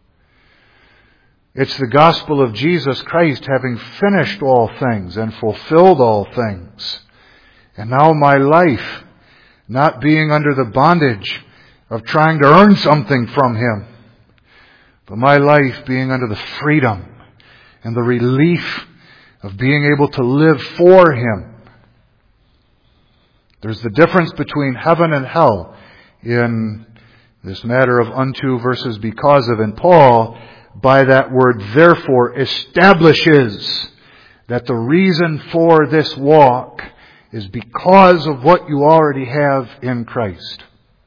It's the gospel of Jesus Christ having finished all things and fulfilled all things. And now my life, not being under the bondage of trying to earn something from Him, but my life being under the freedom and the relief of being able to live for Him. There's the difference between heaven and hell in this matter of unto versus because of. And Paul, by that word therefore, establishes that the reason for this walk is because of what you already have in Christ.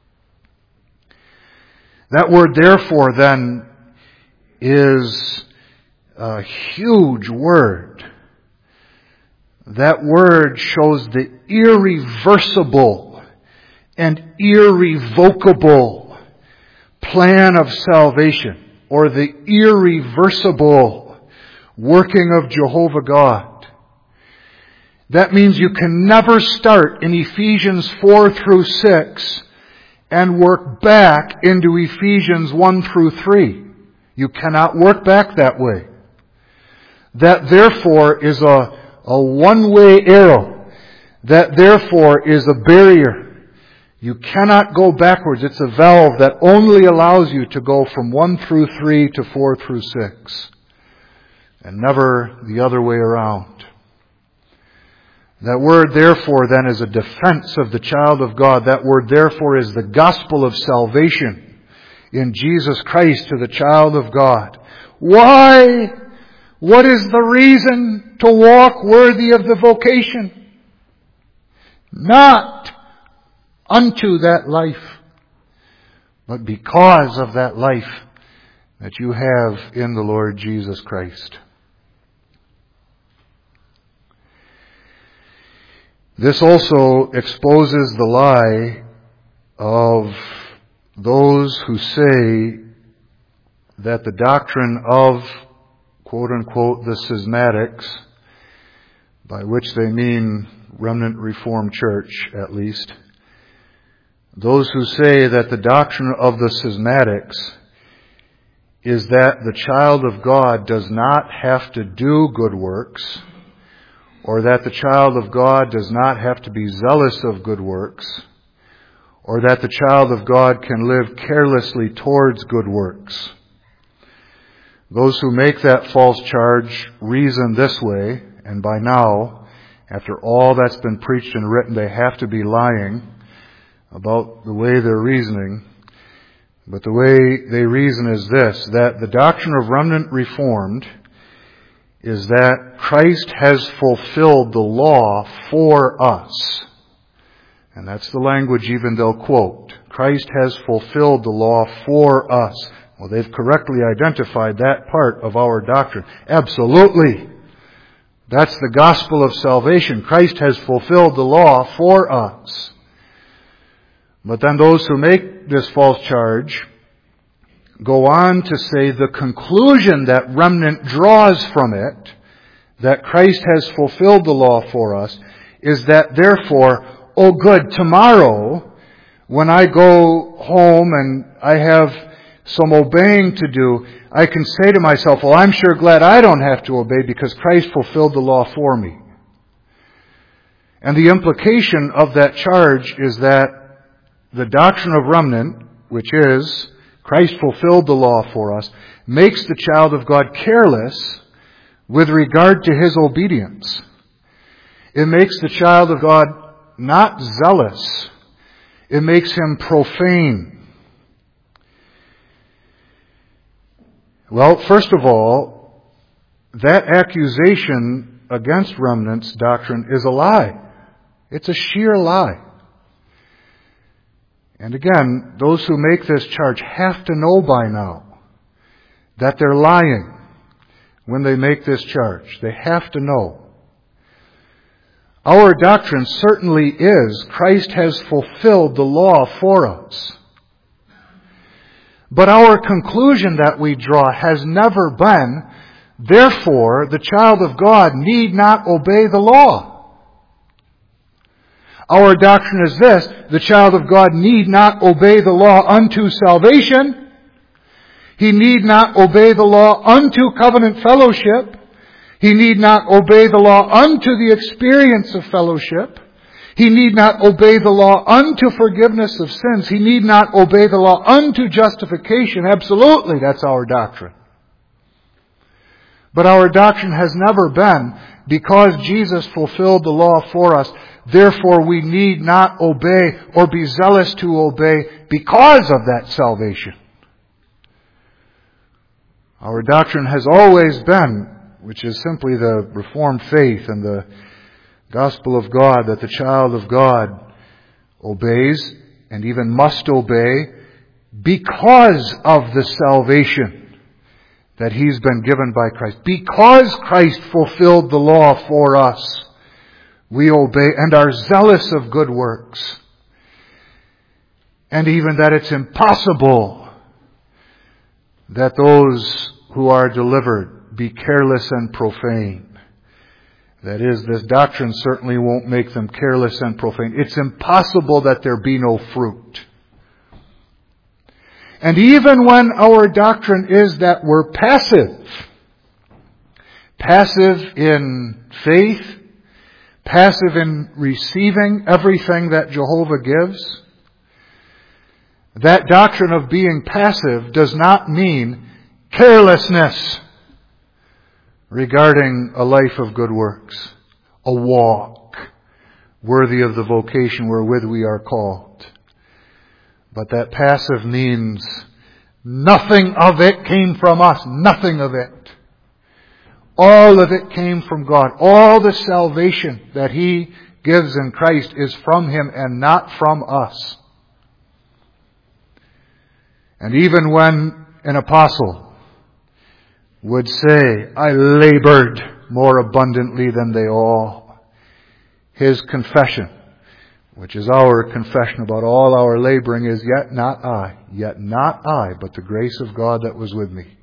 That word therefore then is a huge word. That word shows the irreversible and irrevocable plan of salvation, or the irreversible working of Jehovah God. That means you can never start in Ephesians four through six and work back into Ephesians one through three. You cannot work back that way. That therefore is a, a one-way arrow. That therefore is a barrier. You cannot go backwards. It's a valve that only allows you to go from one through three to four through six. And never the other way around. That word therefore then is a defense of the child of God. That word therefore is the gospel of salvation in Jesus Christ to the child of God. Why? What is the reason to walk worthy of the vocation? Not unto that life, but because of that life that you have in the Lord Jesus Christ. This also exposes the lie of those who say that the doctrine of, quote unquote, the schismatics, by which they mean Remnant Reformed Church at least, those who say that the doctrine of the schismatics is that the child of God does not have to do good works, or that the child of God does not have to be zealous of good works, or that the child of God can live carelessly towards good works. Those who make that false charge reason this way, and by now, after all that's been preached and written, they have to be lying about the way they're reasoning. But the way they reason is this, that the doctrine of remnant reformed is that Christ has fulfilled the law for us. And that's the language even they'll quote. Christ has fulfilled the law for us. Well, they've correctly identified that part of our doctrine. Absolutely. That's the gospel of salvation. Christ has fulfilled the law for us. But then those who make this false charge go on to say the conclusion that remnant draws from it, that Christ has fulfilled the law for us, is that therefore, oh good, tomorrow, when I go home and I have some obeying to do, I can say to myself, well, I'm sure glad I don't have to obey because Christ fulfilled the law for me. And the implication of that charge is that the doctrine of remnant, which is Christ fulfilled the law for us, makes the child of God careless with regard to his obedience. It makes the child of God not zealous. It makes him profane. Well, first of all, that accusation against remnants doctrine is a lie. It's a sheer lie. And again, those who make this charge have to know by now that they're lying when they make this charge. They have to know. Our doctrine certainly is Christ has fulfilled the law for us. But our conclusion that we draw has never been, therefore, the child of God need not obey the law. Our doctrine is this: the child of God need not obey the law unto salvation. He need not obey the law unto covenant fellowship. He need not obey the law unto the experience of fellowship. He need not obey the law unto forgiveness of sins. He need not obey the law unto justification. Absolutely, that's our doctrine. But our doctrine has never been, because Jesus fulfilled the law for us, therefore we need not obey or be zealous to obey because of that salvation. Our doctrine has always been, which is simply the Reformed faith and the gospel of God, that the child of God obeys and even must obey because of the salvation that he's been given by Christ. Because Christ fulfilled the law for us, we obey and are zealous of good works. And even that it's impossible that those who are delivered be careless and profane. That is, this doctrine certainly won't make them careless and profane. It's impossible that there be no fruit. And even when our doctrine is that we're passive, passive in faith, passive in receiving everything that Jehovah gives, that doctrine of being passive does not mean carelessness regarding a life of good works, a walk worthy of the vocation wherewith we are called. But that passive means nothing of it came from us, nothing of it. All of it came from God. All the salvation that He gives in Christ is from Him and not from us. And even when an apostle would say, I labored more abundantly than they all, his confession, which is our confession about all our laboring, is yet not I, yet not I, but the grace of God that was with me.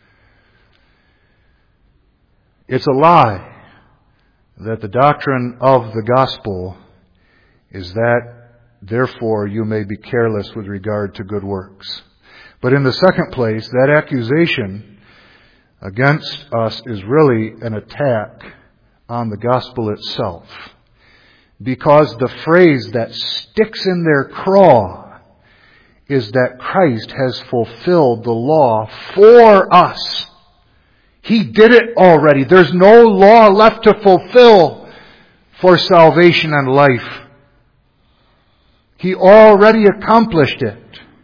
It's a lie that the doctrine of the gospel is that, therefore, you may be careless with regard to good works. But in the second place, that accusation against us is really an attack on the gospel itself. Because the phrase that sticks in their craw is that Christ has fulfilled the law for us. He did it already. There's no law left to fulfill for salvation and life. He already accomplished it.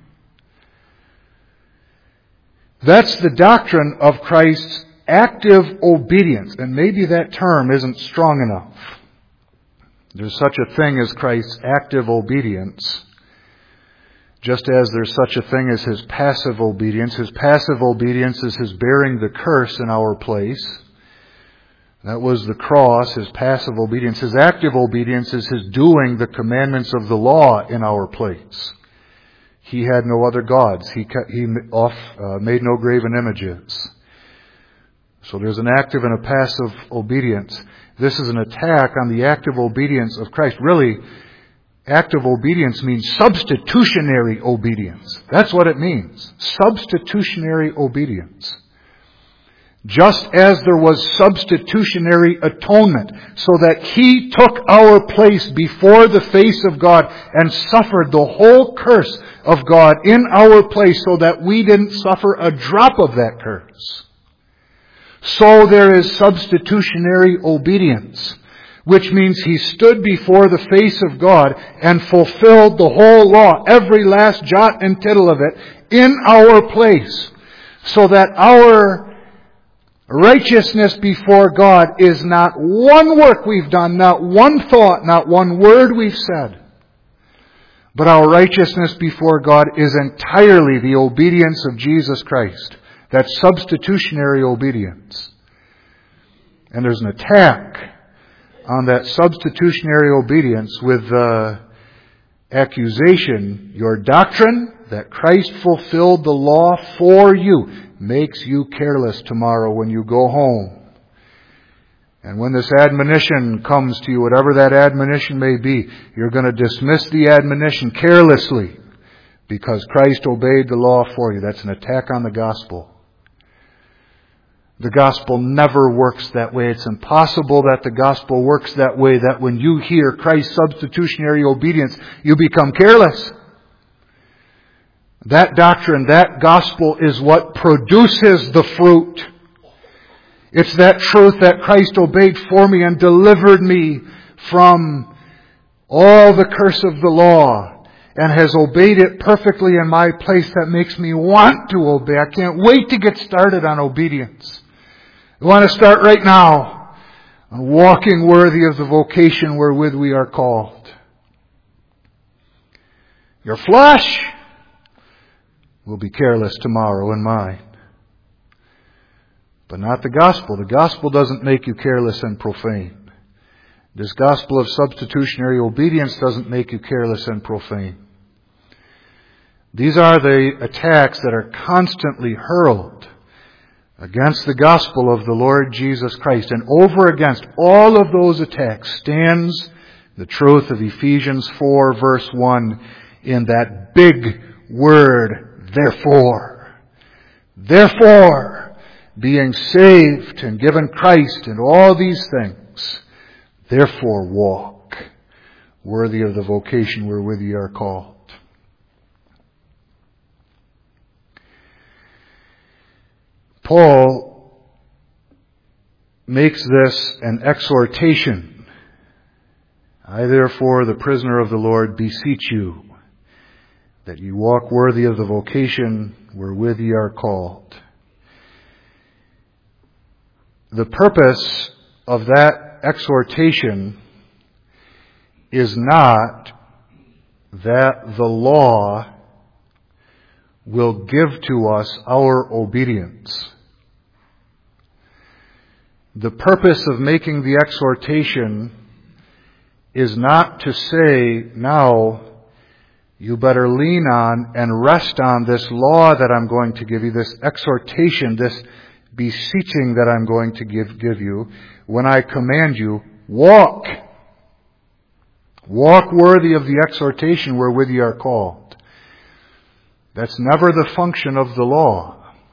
That's the doctrine of Christ's active obedience. And maybe that term isn't strong enough. There's such a thing as Christ's active obedience, just as there's such a thing as His passive obedience. His passive obedience is His bearing the curse in our place. That was the cross, His passive obedience. His active obedience is His doing the commandments of the law in our place. He had no other gods. He he off, uh, made no graven images. So there's an active and a passive obedience. This is an attack on the active obedience of Christ. Really, active obedience means substitutionary obedience. That's what it means. Substitutionary obedience. Just as there was substitutionary atonement, so that He took our place before the face of God and suffered the whole curse of God in our place so that we didn't suffer a drop of that curse. so there is substitutionary obedience, which means He stood before the face of God and fulfilled the whole law, every last jot and tittle of it, in our place, so that our righteousness before God is not one work we've done, not one thought, not one word we've said. But our righteousness before God is entirely the obedience of Jesus Christ. That's substitutionary obedience. And there's an attack on that substitutionary obedience with the accusation, your doctrine that Christ fulfilled the law for you makes you careless tomorrow when you go home. And when this admonition comes to you, whatever that admonition may be, you're going to dismiss the admonition carelessly because Christ obeyed the law for you. That's an attack on the gospel. The gospel never works that way. It's impossible that the gospel works that way, that when you hear Christ's substitutionary obedience, you become careless. That doctrine, that gospel is what produces the fruit. It's that truth that Christ obeyed for me and delivered me from all the curse of the law and has obeyed it perfectly in my place that makes me want to obey. I can't wait to get started on obedience. I want to start right now on walking worthy of the vocation wherewith we are called. Your flesh will be careless tomorrow in mine. But not the gospel. The gospel doesn't make you careless and profane. This gospel of substitutionary obedience doesn't make you careless and profane. These are the attacks that are constantly hurled against the gospel of the Lord Jesus Christ. And over against all of those attacks stands the truth of Ephesians four verse one in that big word, therefore. Therefore, being saved and given Christ and all these things, therefore walk worthy of the vocation wherewith ye are called. Paul makes this an exhortation. I therefore, the prisoner of the Lord, beseech you that ye walk worthy of the vocation wherewith ye are called. The purpose of that exhortation is not that the law will give to us our obedience. The purpose of making the exhortation is not to say, now, you better lean on and rest on this law that I'm going to give you, this exhortation, this beseeching that I'm going to give, give you, when I command you, walk. Walk worthy of the exhortation wherewith ye are called. That's never the function of the law.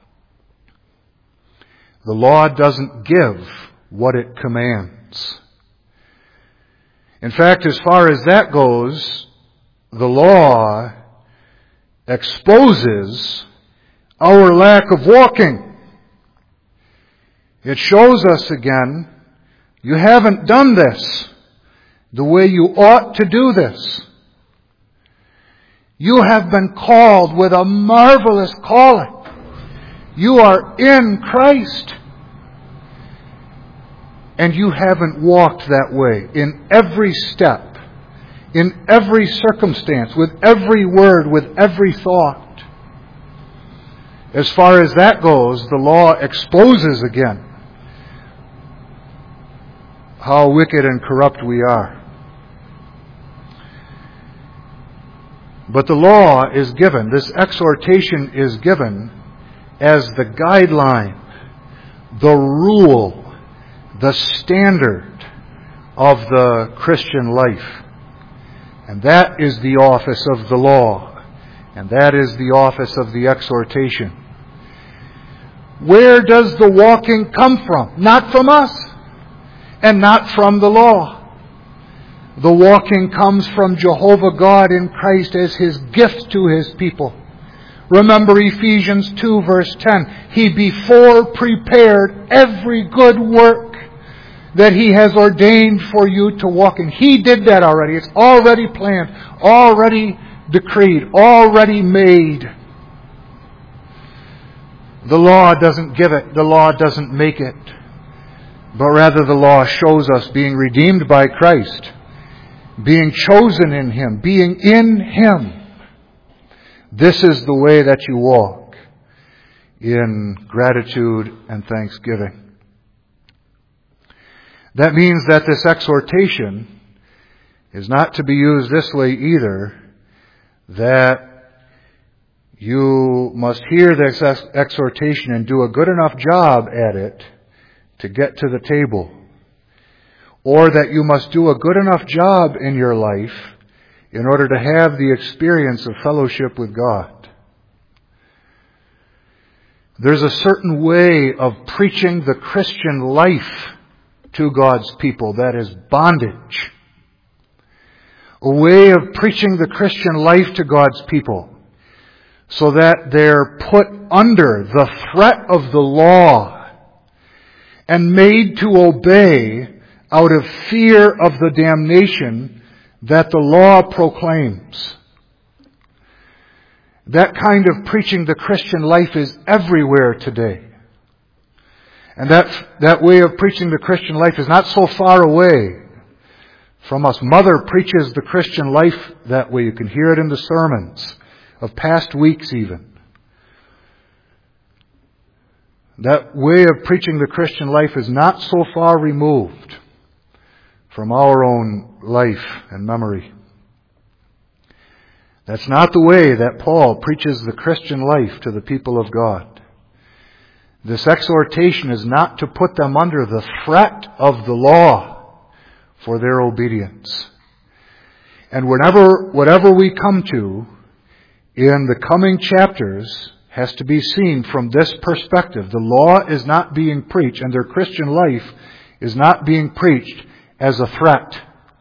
The law doesn't give what it commands. In fact, as far as that goes, the law exposes our lack of walking. It shows us again, you haven't done this the way you ought to do this. You have been called with a marvelous calling. You are in Christ. And you haven't walked that way in every step, in every circumstance, with every word, with every thought. As far as that goes, the law exposes again how wicked and corrupt we are. But the law is given, this exhortation is given as the guideline, the rule, the standard of the Christian life. And that is the office of the law. And that is the office of the exhortation. Where does the walking come from? Not from us, and not from the law. The walking comes from Jehovah God in Christ as His gift to His people. Remember Ephesians two verse ten. He before prepared every good work that He has ordained for you to walk in. He did that already. It's already planned, already decreed, already made. The law doesn't give it. The law doesn't make it. But rather the law shows us being redeemed by Christ, being chosen in Him, being in Him. This is the way that you walk in gratitude and thanksgiving. That means that this exhortation is not to be used this way either, that you must hear this exhortation and do a good enough job at it to get to the table. Or that you must do a good enough job in your life in order to have the experience of fellowship with God. There's a certain way of preaching the Christian life to God's people that is bondage. A way of preaching the Christian life to God's people so that they're put under the threat of the law and made to obey out of fear of the damnation that the law proclaims. That kind of preaching the Christian life is everywhere today. And that, that way of preaching the Christian life is not so far away from us. Mother preaches the Christian life that way. You can hear it in the sermons of past weeks even. That way of preaching the Christian life is not so far removed from our own life and memory. That's not the way that Paul preaches the Christian life to the people of God. This exhortation is not to put them under the threat of the law for their obedience. And whenever, whatever we come to in the coming chapters has to be seen from this perspective. The law is not being preached, and their Christian life is not being preached as a threat.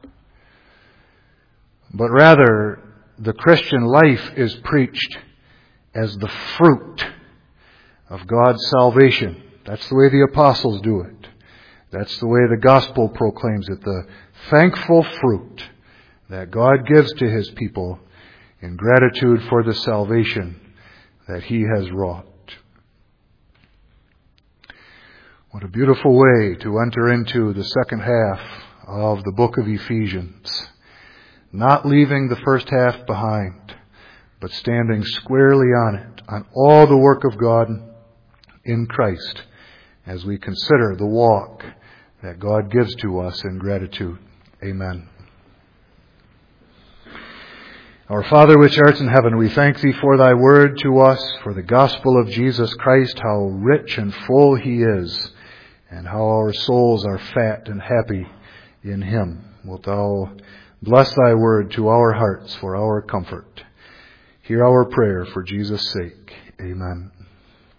But rather, the Christian life is preached as the fruit of God's salvation. That's the way the apostles do it. That's the way the gospel proclaims it. The thankful fruit that God gives to His people in gratitude for the salvation that He has wrought. What a beautiful way to enter into the second half of the book of Ephesians. Not leaving the first half behind, but standing squarely on it, on all the work of God in Christ, as we consider the walk that God gives to us in gratitude. Amen. Our Father which art in heaven, we thank Thee for Thy word to us, for the gospel of Jesus Christ, how rich and full He is, and how our souls are fat and happy in Him. Wilt Thou bless Thy word to our hearts for our comfort. Hear our prayer for Jesus' sake. Amen.